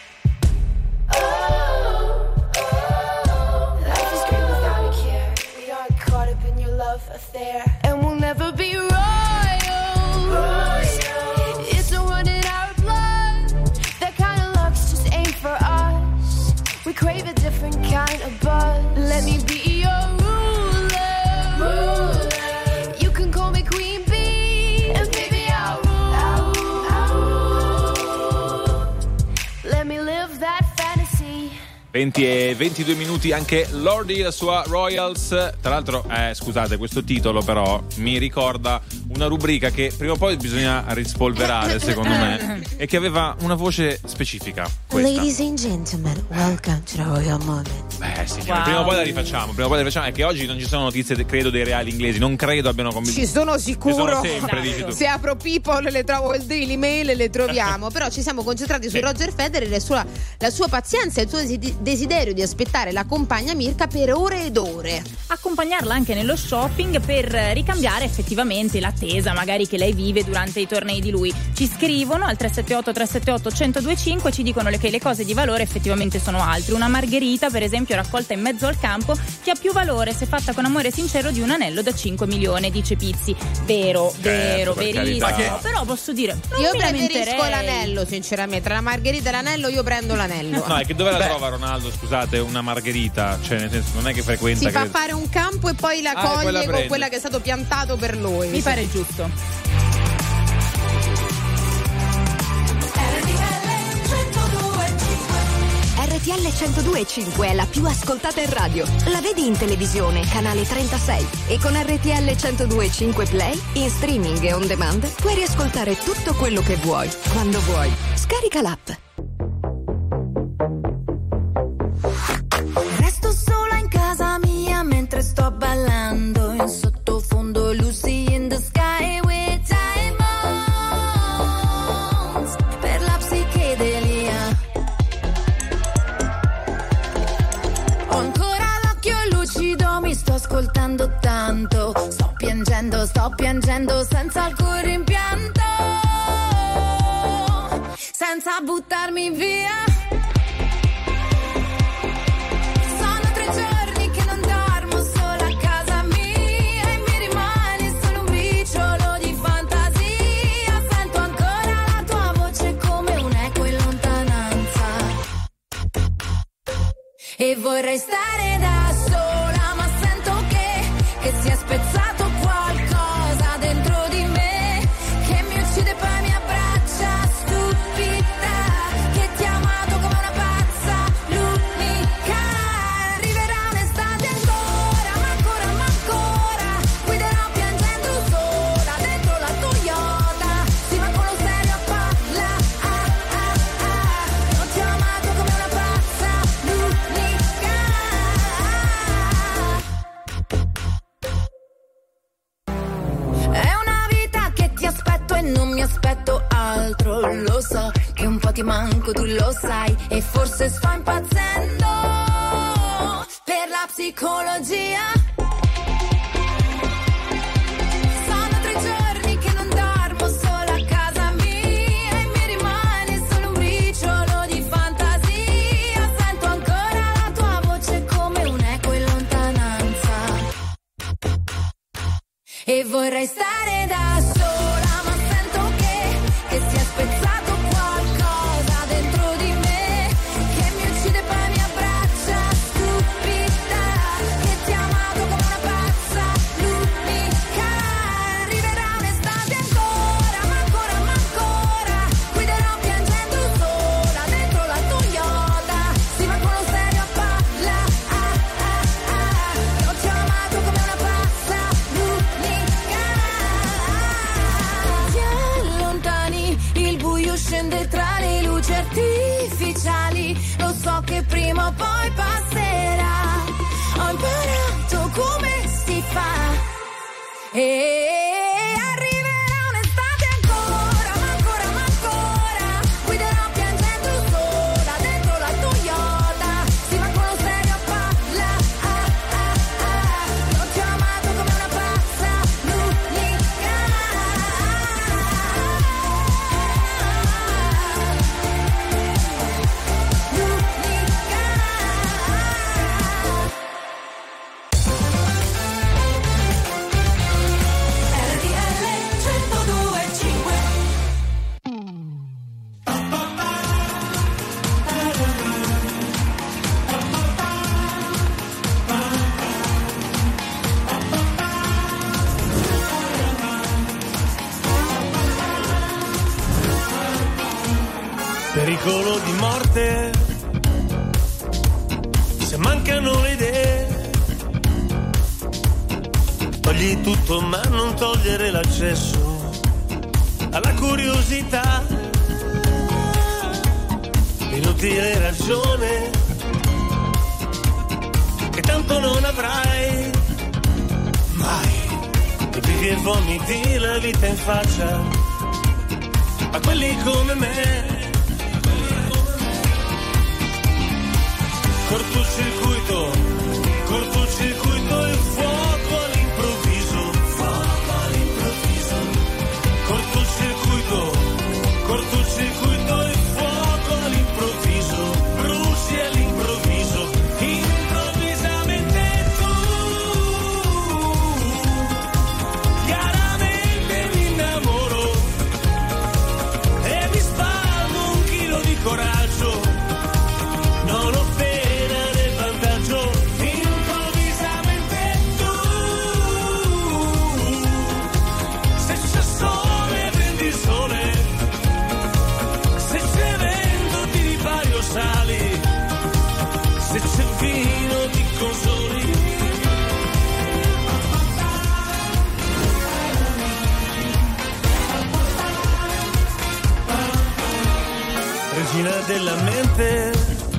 oh, oh. Life is great without a care. We aren't caught up in your love affair, and we'll never be royals. Royals. It's a run in our blood. That kind of luck's just ain't for us. We crave a different kind of buzz. Let me be your ruler. Ruler. You can call me Queen Bee, and baby I'll rule. I'll rule. Let me live that fantasy. venti e ventidue minuti anche Lordi, la sua Royals. Tra l'altro, eh, scusate, questo titolo però mi ricorda una rubrica che prima o poi bisogna rispolverare, secondo me, e che aveva una voce specifica. Questa. Ladies and gentlemen, welcome to the Royal Moment. Beh, signore, Wow. prima o poi la rifacciamo. Prima o poi la rifacciamo. È che oggi non ci sono notizie, credo, dei reali inglesi. Non credo abbiano convinto. Ci sono sicuro. Ci sono sempre, dici tu. Se apro People le trovo, il Daily Mail le troviamo. Però ci siamo concentrati su Sì. Roger Federer e sulla la sua pazienza e il suo desi- desiderio di aspettare la compagna Mirka per ore ed ore. Accompagnarla anche nello shopping per ricambiare effettivamente l'attesa magari che lei vive durante i tornei di lui. Ci scrivono al tre sette otto tre sette otto uno zero due cinque, ci dicono che le cose di valore effettivamente sono altre. Una margherita, per esempio, raccolta in mezzo al campo, che ha più valore se fatta con amore sincero di un anello da cinque milioni, dice Pizzi. Vero, vero, per verissimo. carità. Però posso dire, non Io mi preferisco lamenterei. l'anello, sinceramente. Tra la margherita e l'anello io prendo l'anello. No, è che dove la Beh. trova Ronaldo, scusate, una margherita? Cioè, nel senso, non è che frequenta. Si fa credo. fare un campo e poi la Ah, e poi coglie la con prende. quella che è stato piantato per lui. Mi pare giusto. R T L centodue e cinque è la più ascoltata in radio. La vedi in televisione, canale trentasei. E con R T L centodue e cinque Play, in streaming e on demand, puoi riascoltare tutto quello che vuoi, quando vuoi. Scarica l'app. Resto sola in casa mia mentre sto ballando in sottofondo Lucy in the sky with diamonds per la psichedelia. Ho ancora l'occhio lucido, mi sto ascoltando tanto. Sto piangendo, sto piangendo senza alcun rimpianto, senza buttarmi via. Sono tre giorni che non dormo sola a casa mia e mi rimane solo un briciolo di fantasia. Sento ancora la tua voce come un eco in lontananza e vorrei stare da sola, ma sento che, che si è spezzato qualcosa dentro di me, che mi uccide e poi mi abbraccia stupida, che ti ha amato come una pazza, l'unica. Arriverà un'estate ancora, ma ancora, ma ancora, guiderò piangendo sola dentro la Toyota, sì ma con lo stereo a palla, ah, ah, ah. Non ti ho amato come una pazza, l'unica. È una vita che ti aspetto e non mi aspetto altro. Lo so che un po' ti manco, tu lo sai, e forse sto impazzendo per la psicologia. Sono tre giorni che non dormo sola a casa mia e mi rimane solo un briciolo di fantasia. Sento ancora la tua voce come un eco in lontananza e vorrei stare da sola, ma sento che, che si è spezzato qualcosa dentro di me, che mi uccide e poi mi abbraccia stupida, che ti ha amato come una pazza, l'unica. Arriverà un'estate ancora, ma ancora, ma ancora, guiderò piangendo sola dentro la Toyota, sì ma con lo stereo a palla, ah, ah, ah. Non ti ho amato come una pazza, l'unica. Ti allontani, il buio scende tra le luci artificiali, lo so che prima o poi passerà. Ho imparato come si fa e arriverà un'estate ancora, ma ancora, ma ancora, guiderò piangendo sola dentro la Toyota, sì ma con lo stereo a palla, ah, ah, ah. Non ti ho amato come una pazza, l'unica. R T L centodue e cinque. Pericolo di morte, se mancano le idee, togli tutto ma non togliere l'accesso alla curiosità, inutile ragione che tanto non avrai mai, e vivi e vomiti la vita in faccia a quelli come me. Cortocircuito, cortocircuito e fuoco all'improvviso, fuoco all'improvviso. Cortocircuito, cortocircuito e fuoco all'improvviso, bruci all'improvviso, improvvisamente tu, chiaramente mi innamoro e mi spalmo un chilo di coraggio, non ho pena del vantaggio, improvvisamente tu, se c'è sole prendi il sole, se c'è vento ti ripari o sali, se c'è vino ti consoli. Regina della mente,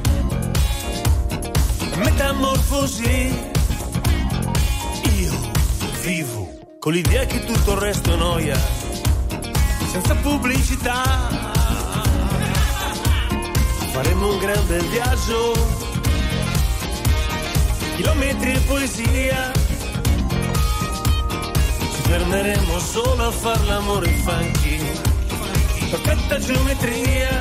metamorfosi, io vivo con l'idea che tutto il resto è noia, senza pubblicità. Faremo un gran bel viaggio, chilometri e poesia, fermeremo solo a far l'amore funky. Perfetta geometria,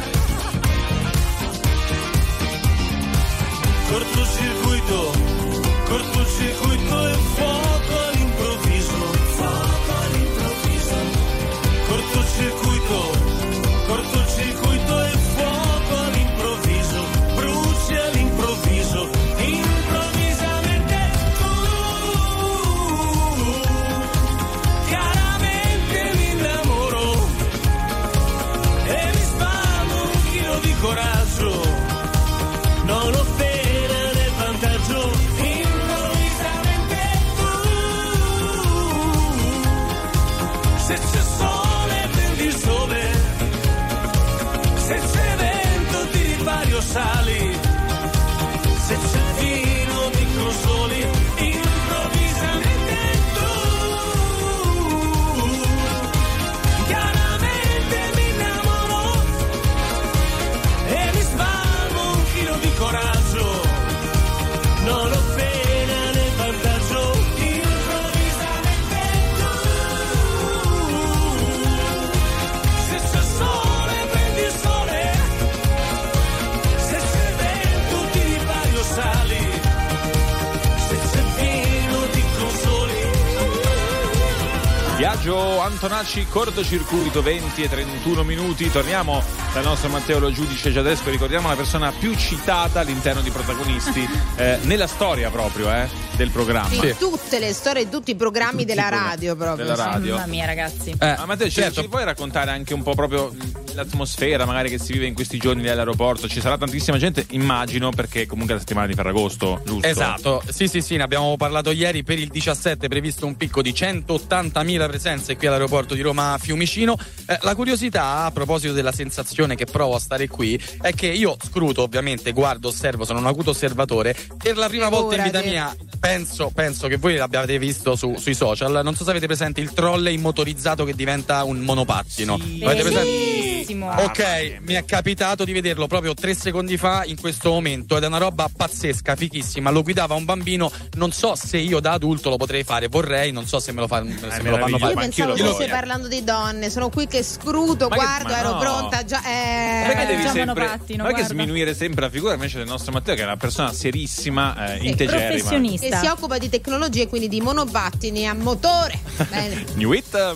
cortocircuito, cortocircuito e fuoco all'improvviso, fuoco all'improvviso, cortocircuito, cortocircuito e fuoco all'improvviso, bruci all'improvviso, improvvisamente tu, chiaramente mi innamoro e mi spalmo un chilo di coraggio, non ho pena né vantaggio, improvvisamente tu, se c'è sole prendi il sole, se c'è vento ti ripari o sali, se c'è vino ti consoli, improvvisamente tu, chiaramente mi innamoro e mi spalmo un chilo di coraggio, non ho pena né vantaggio, improvvisamente tu, se c'è sole prendi il sole, se c'è vento ti ripari o sali, se c'è vino ti consoli. Viaggio Antonacci, cortocircuito, venti e trentuno minuti. Torniamo dal nostro Matteo Lo Giudice Giadesco. Ricordiamo la persona più citata all'interno di Protagonisti eh, nella storia proprio eh, del programma. Sì, tutte le storie, tutti i programmi Tutti della i programmi radio proprio. della radio. Mamma mia, ragazzi. Eh, ma Matteo, ci- certo. ci puoi raccontare anche un po' proprio l'atmosfera magari che si vive in questi giorni lì all'aeroporto? Ci sarà tantissima gente, immagino, perché comunque è la settimana di Ferragosto, giusto? Esatto, sì sì sì, ne abbiamo parlato ieri. Per il diciassette è previsto un picco di centottantamila presenze qui all'aeroporto di Roma Fiumicino. Eh, la curiosità a proposito della sensazione che provo a stare qui è che io scruto, ovviamente, guardo, osservo, sono un acuto osservatore. Per la prima volta in vita mia penso, penso che voi l'abbiate visto su- sui social, non so se avete presente il trolley motorizzato che diventa un monopattino. Lo avete presente? Ok, mi è capitato di vederlo proprio tre secondi fa in questo momento ed è una roba pazzesca, fichissima. Lo guidava un bambino, non so se io da adulto lo potrei fare, vorrei, non so se me lo, fa, se me lo fanno fare. Io pensavo che stessi parlando di donne, sono qui che scruto, Ma che- guardo, ma ero no. pronta già. Eh, Perché devi già sempre monopattino, ma perché guarda. sminuire sempre la figura invece del nostro Matteo, che è una persona serissima, eh, Sì, integerrima. che si occupa di tecnologie, quindi di monopattini a motore. Bene. New It.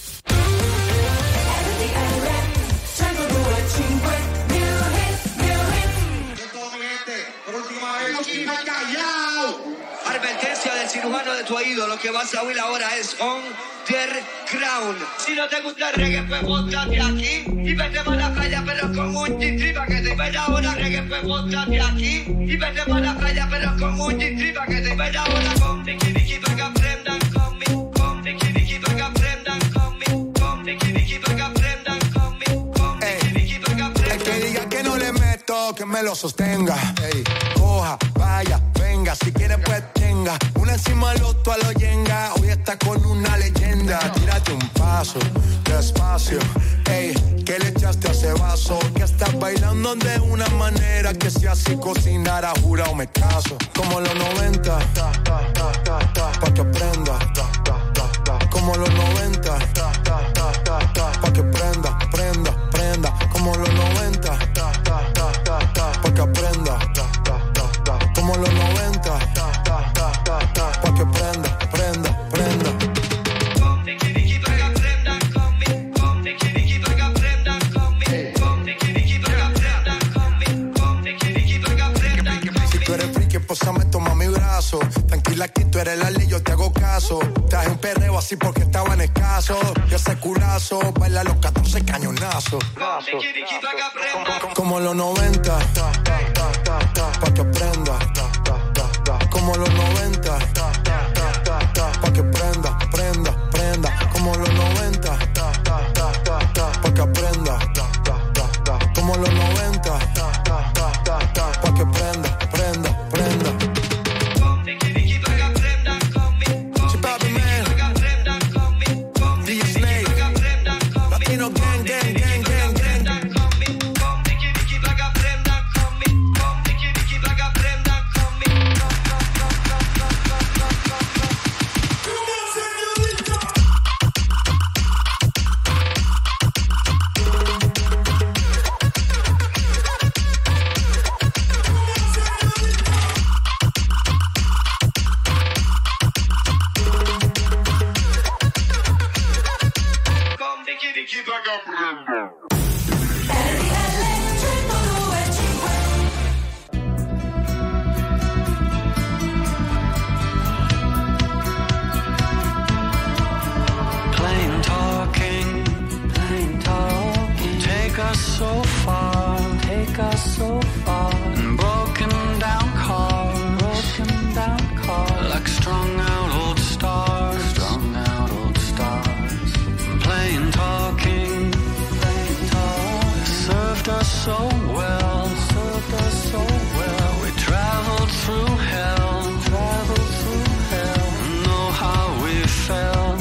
Advertencia del cirujano de tu oído, lo que vas a oír ahora es underground. Si no te gusta el reggae, pues bótate aquí y vete para la playa, pero con un G-Trip pa' que te vaya ahora. Reggae, pues bótate aquí y vete para la playa, pero con un G-Trip pa' que te vaya ahora. Con Ricky Ricky pa' que aprendan conmigo, con Ricky Ricky pa' que aprendan conmigo, con Ricky Ricky pa' que aprendan conmigo, con Ricky Ricky pa' que aprendan. El que diga que no le meto, que me lo sostenga. Ey, coja, vaya, venga, si quiere pues tenga. Una encima del otro a lo yenga. Hoy está con una leyenda. Tírate un paso, despacio. Ey, que le echaste a ese vaso. Que estás bailando de una manera que si así cocinara, jurado me caso. Como los noventa, pa' que aprenda. Como los noventa, pa' que prenda, prenda, prenda. Como los noventa, pa' que aprenda. Como los noventa, pa' que prenda, prenda, prenda. Con Ricky Ricky pa' que aprendan conmigo, con Ricky Ricky pa' que aprendan conmigo, con Ricky Ricky pa' que aprendan conmigo, con Ricky Ricky pa' que aprendan conmigo. Si tú eres friki, posame, toma mi brazo. Tranquila aquí, tú eres la ley, yo te hago caso. Traje un perreo así porque estaban escasos. Y ese culazo, baila los catorce cañonazos. Con Ricky Ricky pa' que aprendan. Como los noventa, pa' que aprenda. Como los noventa, pa' que prenda, prenda, prenda. Como los noventa, pa' que aprenda. Como los noventa, pa' que prenda, prenda, prenda. Con Ricky Ricky pa' que aprendan conmigo, con Ricky Ricky pa' que aprendan conmigo, con Ricky Ricky pa' que aprendan conmigo, Latino gang, gang, gang, gang, gang. con Ricky Ricky pa' que aprendan conmigo, con Ricky Ricky pa' que aprendan conmigo. Plain talking, plain talking. Take us so far, take us so far. And broken down cars, broken down cars. Like strung out old stars, strung out old stars. Plain talking, plain talking. Served us so well, served us so well. We traveled through hell, traveled through hell. Know how we felt.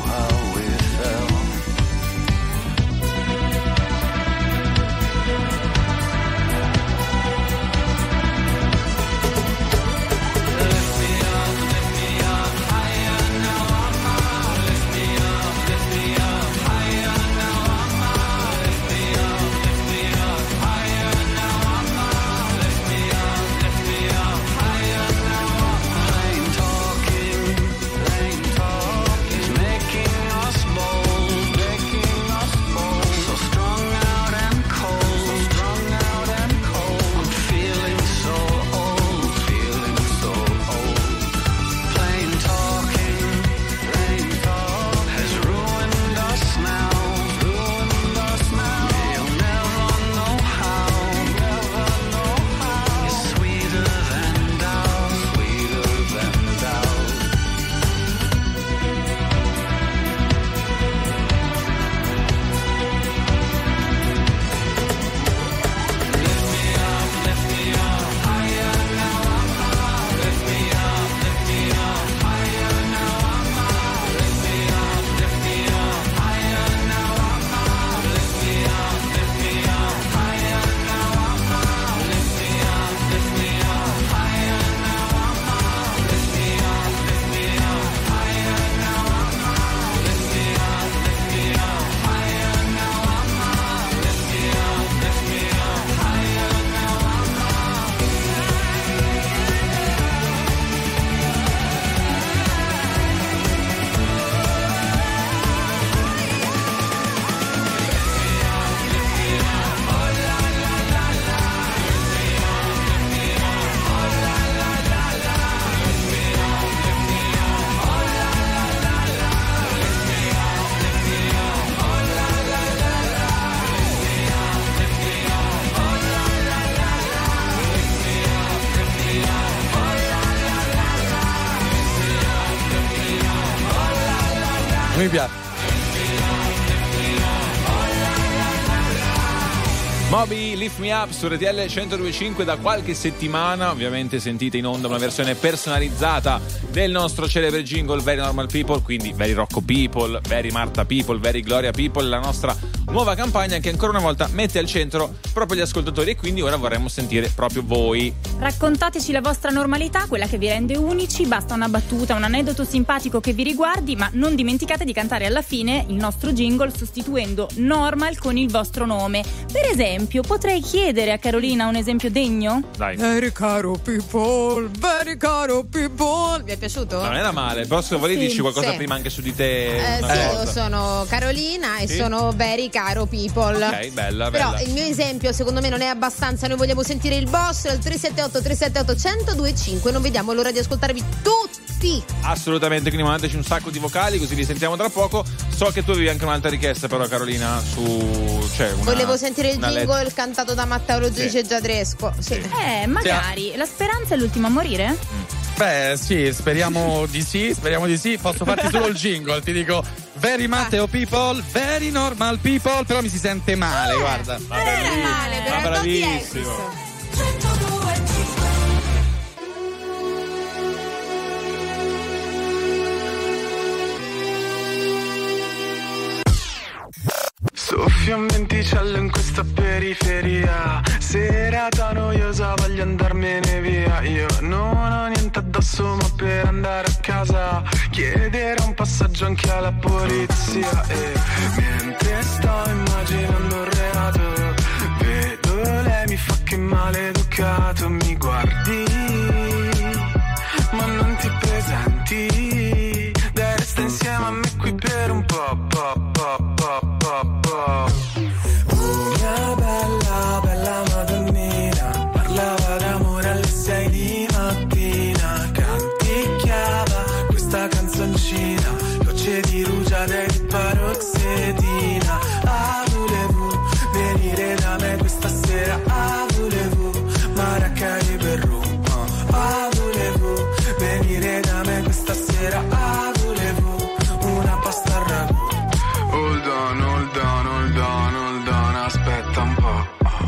Mi piace. Moby, Lift Me Up su R T L centodue e cinque da qualche settimana. Ovviamente sentite in onda una versione personalizzata del nostro celebre jingle Very Normal People, quindi Very Rocco People, Very Marta People, Very Gloria People, la nostra nuova campagna che ancora una volta mette al centro proprio gli ascoltatori, e quindi ora vorremmo sentire proprio voi. Raccontateci la vostra normalità, quella che vi rende unici, basta una battuta, un aneddoto simpatico che vi riguardi, ma non dimenticate di cantare alla fine il nostro jingle sostituendo normal con il vostro nome. Per esempio, potrei chiedere a Carolina un esempio degno? Dai. Very caro people, very caro people. Vi è piaciuto? Non era male, però se vuoi Sì, dici qualcosa sì. prima anche su di te. Eh, una sì, cosa. io sono Carolina e Sì? sono very caro people. Ok, bella, Però bella. il mio esempio secondo me non è abbastanza. Noi vogliamo sentire il boss al tre sette otto tre sette otto uno zero due cinque. Non vediamo l'ora di ascoltarvi tutti. Assolutamente, quindi mandateci un sacco di vocali così vi sentiamo tra poco. So che tu avevi anche un'altra richiesta però, Carolina, su cioè una, Volevo sentire il una jingle let- cantato da Matteo Lo Sì. Giudice Giadresco. Sì. Eh, magari. La speranza è l'ultima a morire? Beh, sì, speriamo di sì, speriamo di sì. Posso farti solo il jingle, ti dico Very Matteo people, very normal people, però mi si sente male, guarda. Ma bellissimo, male, ma però bravissimo. Soffio un venticello in questa periferia, serata noiosa, voglio andarmene via. Io non ho niente addosso, ma per andare a casa chiederò un passaggio anche alla polizia. E mentre sto immaginando un reato, vedo lei, mi fa che maleducato. Mi guardi, ma non ti presenti. Dai, resta insieme a me qui per un po', po', po', po', po', po'. canzoncina, gocce di rugiada e di paroxetina. Ah, volevo venire da me questa sera. Ah, volevo maracai per rum. Ah, volevo venire da me questa sera. Ah, volevo una pasta al ragù. Hold on, hold on, hold on, hold on, aspetta un po'.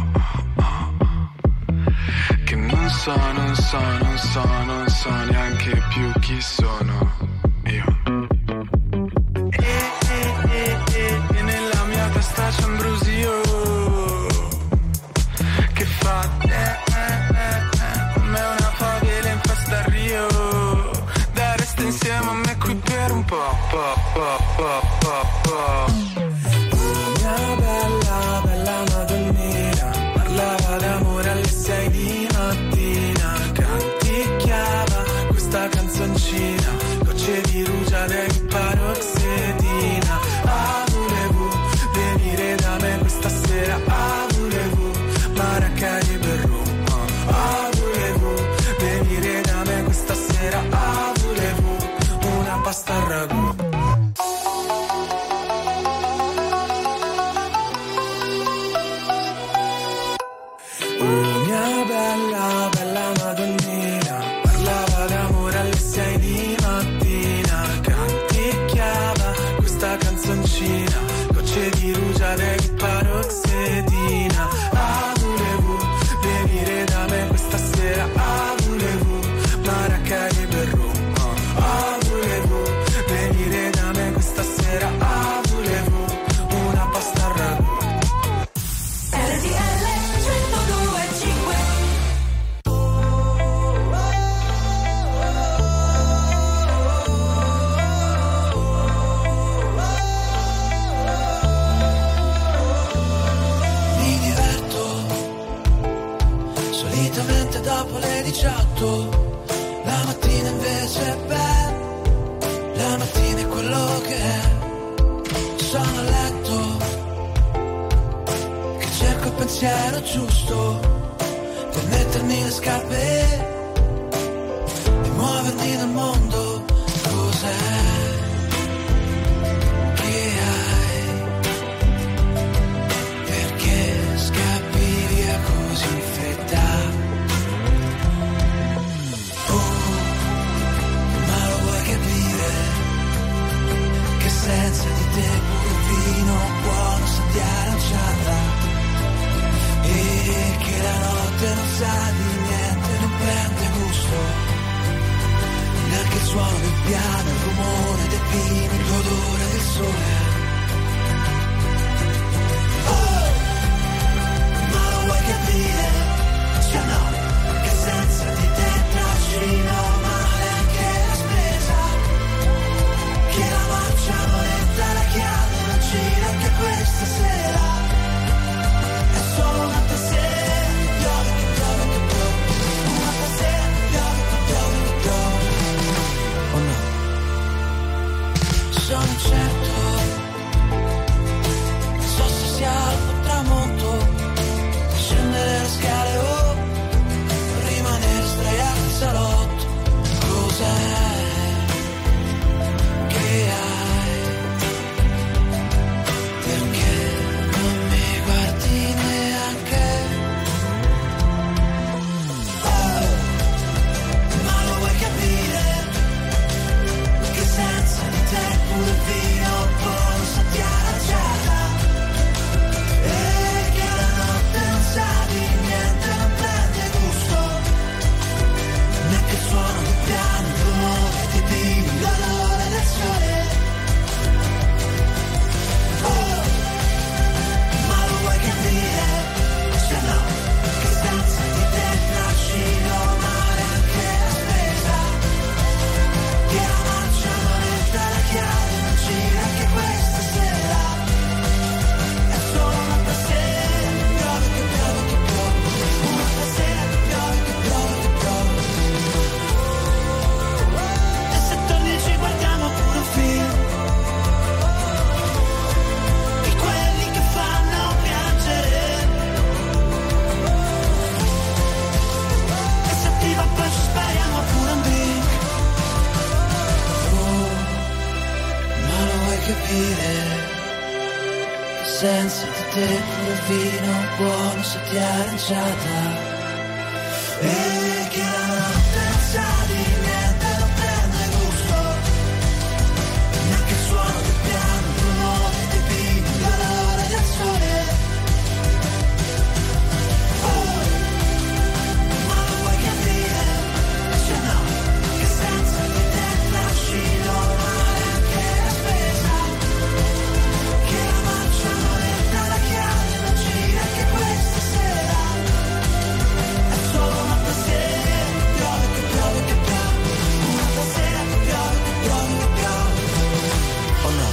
Che non so, non so, non so, non so neanche più chi sono io. E, e, e, e, e nella mia testa c'è un brusio che fa eh, eh, eh, come una favela in festa a Rio. Dai, resta insieme a me qui per un po', po', po', po', po', po'. Mia bella, bella Madonnina, parlava d'amore alle sei di mattina, canticchiava questa canzoncina, gocce di rugiada e di paroxetina. Ah, volevo venire da me questa sera. Ah, volevo maracai per rum. Ah, volevo venire da me questa sera. Ah, volevo una pasta al ragù. Mia bella, bella Madonnina, parlava d'amore alle sei di mattina, canticchiava questa canzoncina, gocce di rugiada e di paroxetina. Ah, volevo venire da me questa sera. Ah, volevo maracai per rum. Ah, volevo venire da me questa sera. Ah, volevo una pasta al ragù. Solitamente dopo le diciotto, la mattina invece è bella, la mattina è quello che è. Sono a letto, che cerco il pensiero giusto, per mettermi le scarpe e muovermi nel mondo. Cos'è che hai? Perché scappi via così in fretta? Senza di te pure vino buono sa di aranciata, e che la notte non sa di niente, non prende gusto, neanche il suono del piano, il rumore dei pini, l'odore del sole. Oh, ma lo vuoi capire? Cioè no, che senza di te trascino male anche la spesa, che la marcia moneta la chiave non gira anche questa sera. È solo una sera, piove che piove che piove, una sera, piove che piove che piove. Oh no, sono certo, non so se sia alto o tramonto, scendere le scale o rimanere sdraiato in salotto. Cos'è che hai? Perché non mi guardi neanche? Oh, ma lo vuoi capire? Che senza di te pure vino capire che senza di te pure il vino buono se ti è aranciata e che la notte non sa di niente, non prende gusto neanche il suono del piano, il rumore dei pini, il dolore del sole. Oh, ma lo vuoi capire? Se no, che senza di te trascino male anche la spesa, che la marcia non entra, la chiave non gira anche questa sera. È solo una sera che piove, che piove, che piove, una sera che piove, che piove, che piove. Oh no.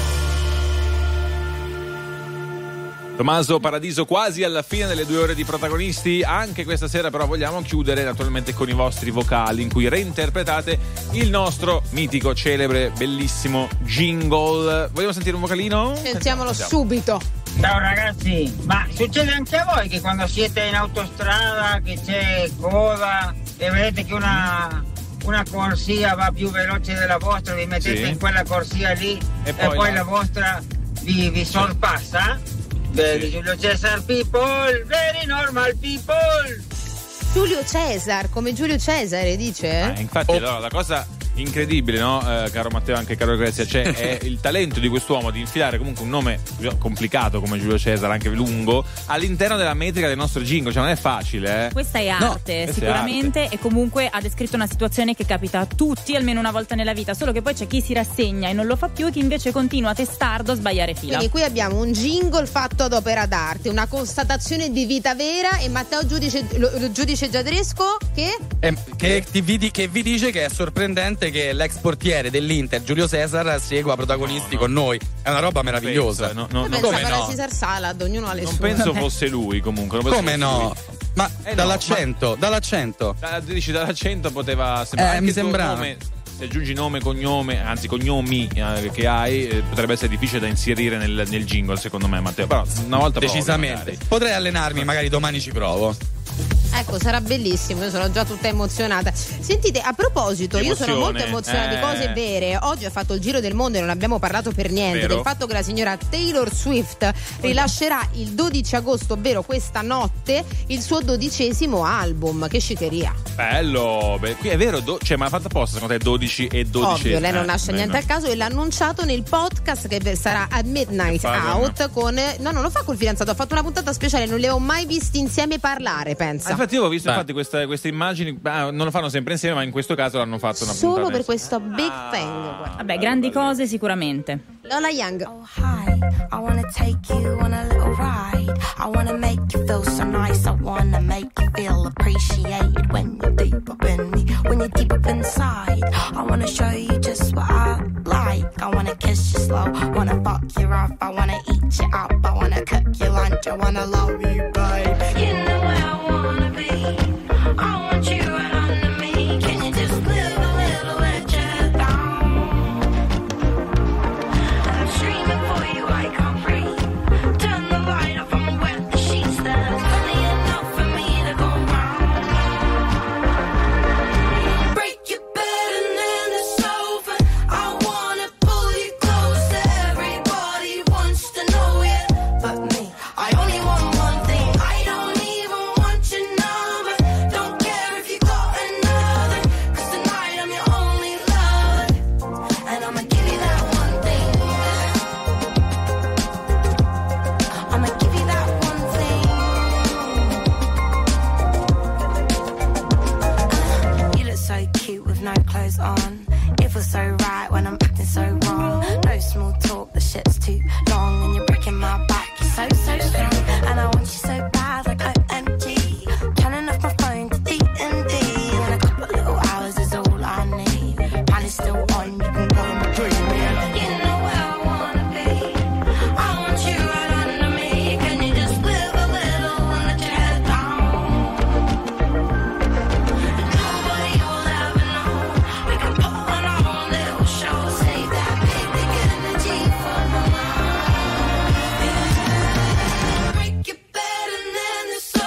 Tommaso Paradiso quasi alla fine delle due ore di protagonisti. Anche questa sera però vogliamo chiudere naturalmente con i vostri vocali in cui reinterpretate il nostro mitico, celebre, bellissimo jingle. Vogliamo sentire un vocalino? Sentiamolo subito. Ciao ragazzi, ma succede anche a voi che quando siete in autostrada che c'è coda e vedete che una, una corsia va più veloce della vostra, vi mettete Sì. in quella corsia lì e E poi, poi la... la- vostra vi, vi sorpassa? Beh, di Giulio Cesar people, very normal people. Giulio Cesar, come Giulio Cesare dice? Eh, infatti, allora, la cosa incredibile, no, eh, caro Matteo, anche caro Grezia, c'è è il talento di quest'uomo di infilare comunque un nome complicato come Giulio Cesare, anche lungo, all'interno della metrica del nostro jingle, cioè non è facile, eh. Questa è No, arte, questa è sicuramente, e comunque ha descritto una situazione che capita a tutti almeno una volta nella vita, solo che poi c'è chi si rassegna e non lo fa più e chi invece continua testardo a sbagliare fila. Quindi qui abbiamo un jingle fatto ad opera d'arte, una constatazione di vita vera, e Matteo giudice, lo, lo giudice Giadresco che Eh, che, ti vi di- che vi dice che è sorprendente che l'ex portiere dell'Inter Giulio Cesar segua protagonisti con noi. È una roba meravigliosa. pensa, no, no, Vabbè, come sapeva no? Caesar Salad, ognuno ha le Non sue. penso fosse lui comunque. non penso Come fosse no? lui. Ma Eh no, dall'accento, dall'accento. Da, dici dall'accento poteva sembrare Eh, anche mi il tuo sembrava. nome, se aggiungi nome, cognome, anzi cognomi eh, che hai, eh, potrebbe essere difficile da inserire nel, nel jingle, secondo me, Matteo. Però una volta provi, Decisamente. magari. Potrei allenarmi, magari domani ci provo. Ecco, sarà bellissimo, io sono già tutta emozionata. Sentite, a proposito, io sono molto Emozione, emozionata di eh. cose vere. Oggi ho fatto il giro del mondo e non abbiamo parlato per niente Vero. del fatto che la signora Taylor Swift rilascerà il dodici agosto, ovvero questa notte, il suo dodicesimo album. Che scicheria. Bello, beh, qui è vero, do- cioè, ma l'ha fatta apposta secondo te dodici e dodici? Ovvio, lei non Eh, lascia beh, niente no. al caso, e l'ha annunciato nel podcast che sarà a Midnight Che fa, Out con... No, non lo fa col fidanzato, ha fatto una puntata speciale, non li ho mai visti insieme parlare, pensa. Ah, infatti io ho visto infatti queste, queste immagini, ah, non lo fanno sempre insieme, ma in questo caso l'hanno fatto una Solo puntata per insieme. questo big thing. guarda. Vabbè, grandi cose sicuramente. Lola Young. Hi, I wanna take you on a little ride. I wanna make you feel so nice. I wanna make you feel appreciated when you're deep up in me, when you're deep up inside. I wanna show you just what I like. I wanna kiss you slow, wanna fuck you rough. I wanna eat you up, I wanna cook your lunch. I wanna love you, babe. You know where I wanna be. I want you right under me. Can you just live a little let your head down? I'm streaming for you, I can't breathe. Turn the light off, I'ma wet the sheets. There's plenty enough for me to go round. Break your bed and then it's over. I wanna pull you closer. Everybody wants to know you, but me. I only want one thing. I don't even want your number. Don't care if you got another. 'Cause tonight I'm your only lover. And I'ma give you that one thing. I'ma give you that one thing. Uh, you look so cute with no clothes on. It feels so right when I'm acting so wrong. No small talk, the shit's too long. And you're breaking my back, you're so, so strong. And I want you so bad, like O M G. Turning off my phone to D and D. And a couple little hours is all I need. Pan is still on, you can go and dream me. You know where I wanna be. I want you right under me. Can you just live a little and let your head down? And nobody will ever know. We can put on our own little show. Save that big, big energy for my mind. Break your bed and then it's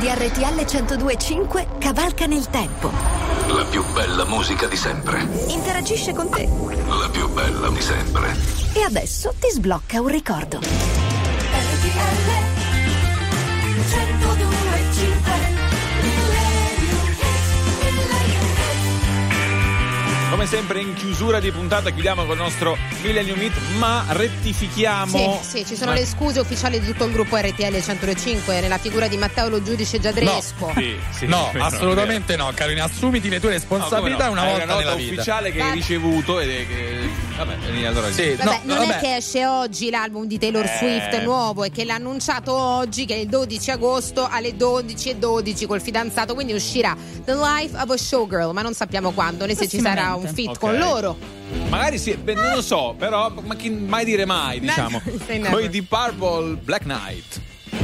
di R T L centodue e cinque cavalca nel tempo. La più bella musica di sempre. Interagisce con te. La più bella di sempre. E adesso ti sblocca un ricordo. R T L centodue e cinque. Come sempre in chiusura di puntata chiudiamo con il nostro Millennium Hit, ma rettifichiamo. Sì, sì, ci sono Ma- le scuse ufficiali di tutto il gruppo R T L centodue e cinque nella figura di Matteo Lo Giudice Giadresco. Sì, sì, no, vero, assolutamente no, Carolina, assumiti le tue responsabilità No, come no? una È volta una nella nota vita. ufficiale che hai ricevuto ed è che vabbè, allora Sì, Vabbè, no, non vabbè. è che esce oggi l'album di Taylor Eh. Swift nuovo, è che l'ha annunciato oggi, che è il dodici agosto alle dodici e dodici col fidanzato, quindi uscirà The Life of a Showgirl, ma non sappiamo quando né se ci sarà un feat Ok. con loro. magari sì, beh, non lo so, però ma chi mai dire mai, diciamo. Say never. Con i Deep Purple Black Knight.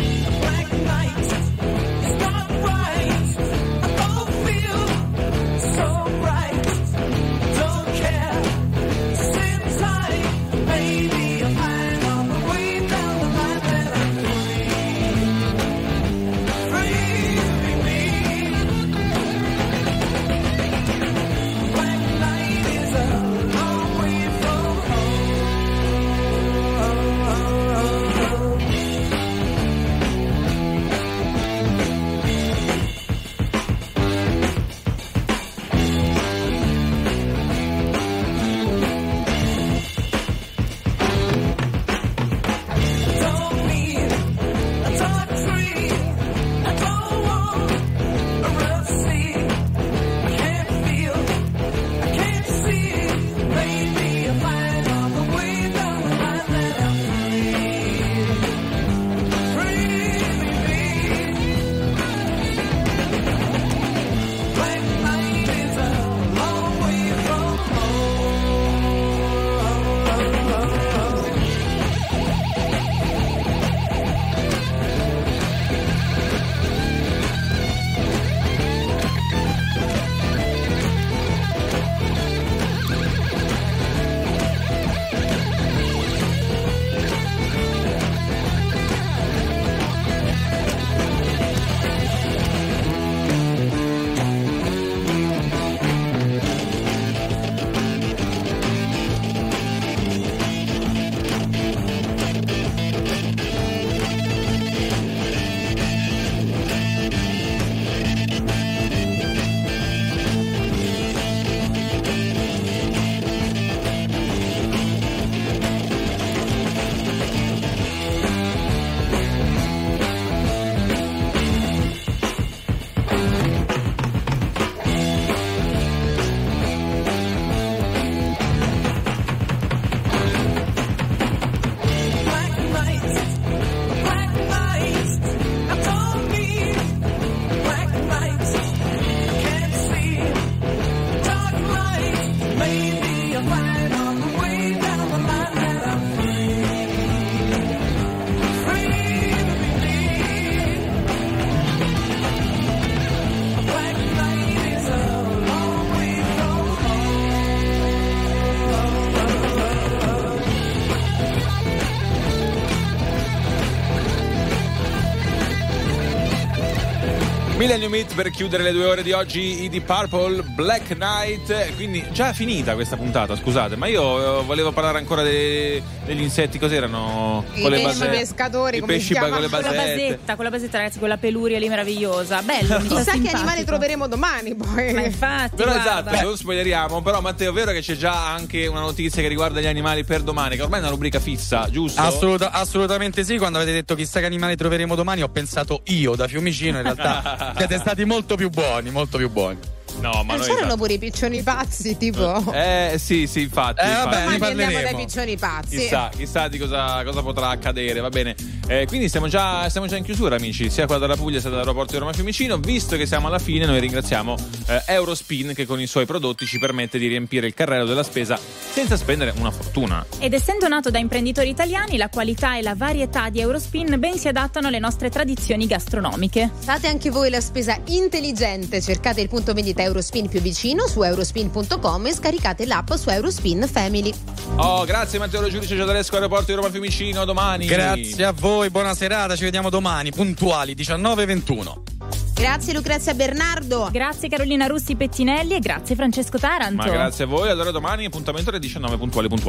Millennium Hit per chiudere le due ore di oggi, i Deep Purple Black Knight. Quindi già finita questa puntata, scusate, ma io eh, volevo parlare ancora dei- degli insetti, cos'erano? I Con le pesci base- pescatori, i come si pesci chiama? con le Con la basette. basetta, con la basetta, ragazzi, quella peluria lì meravigliosa. Bello, mi sta Chissà che simpatico. animali troveremo domani poi. Ma infatti, Però guarda. esatto, non spoileriamo. Però Matteo, è vero che c'è già anche una notizia che riguarda gli animali per domani, che ormai è una rubrica fissa, giusto? Assoluta- assolutamente sì, quando avete detto chissà che animale troveremo domani ho pensato io da Fiumicino, in realtà siete stati molto più buoni, molto più buoni. No, ma Non noi c'erano esatto. pure i piccioni pazzi, tipo. Eh sì, sì, infatti. Eh, infatti. vabbè, ne Domani andiamo dai parleremo. piccioni pazzi. Chissà, chissà di cosa, cosa potrà accadere, va bene. Eh, quindi siamo già, siamo già in chiusura, amici, sia qua dalla Puglia sia dall'aeroporto di Roma Fiumicino. Visto che siamo alla fine, noi ringraziamo eh, Eurospin, che con i suoi prodotti ci permette di riempire il carrello della spesa senza spendere una fortuna. Ed essendo nato da imprenditori italiani, la qualità e la varietà di Eurospin ben si adattano alle nostre tradizioni gastronomiche. Fate anche voi la spesa intelligente, cercate il punto vendita Eurospin più vicino su eurospin punto com e scaricate l'app su Eurospin Family. Oh, grazie Matteo Lo Giudice Giadaresco, aeroporto di Roma Fiumicino, domani. Grazie a voi, buona serata, ci vediamo domani, puntuali diciannove e ventuno. Grazie Lucrezia Bernardo. Grazie Carolina Russi Pettinelli e grazie Francesco Taranto. Ma grazie a voi, allora domani appuntamento alle diciannove puntuali puntuali.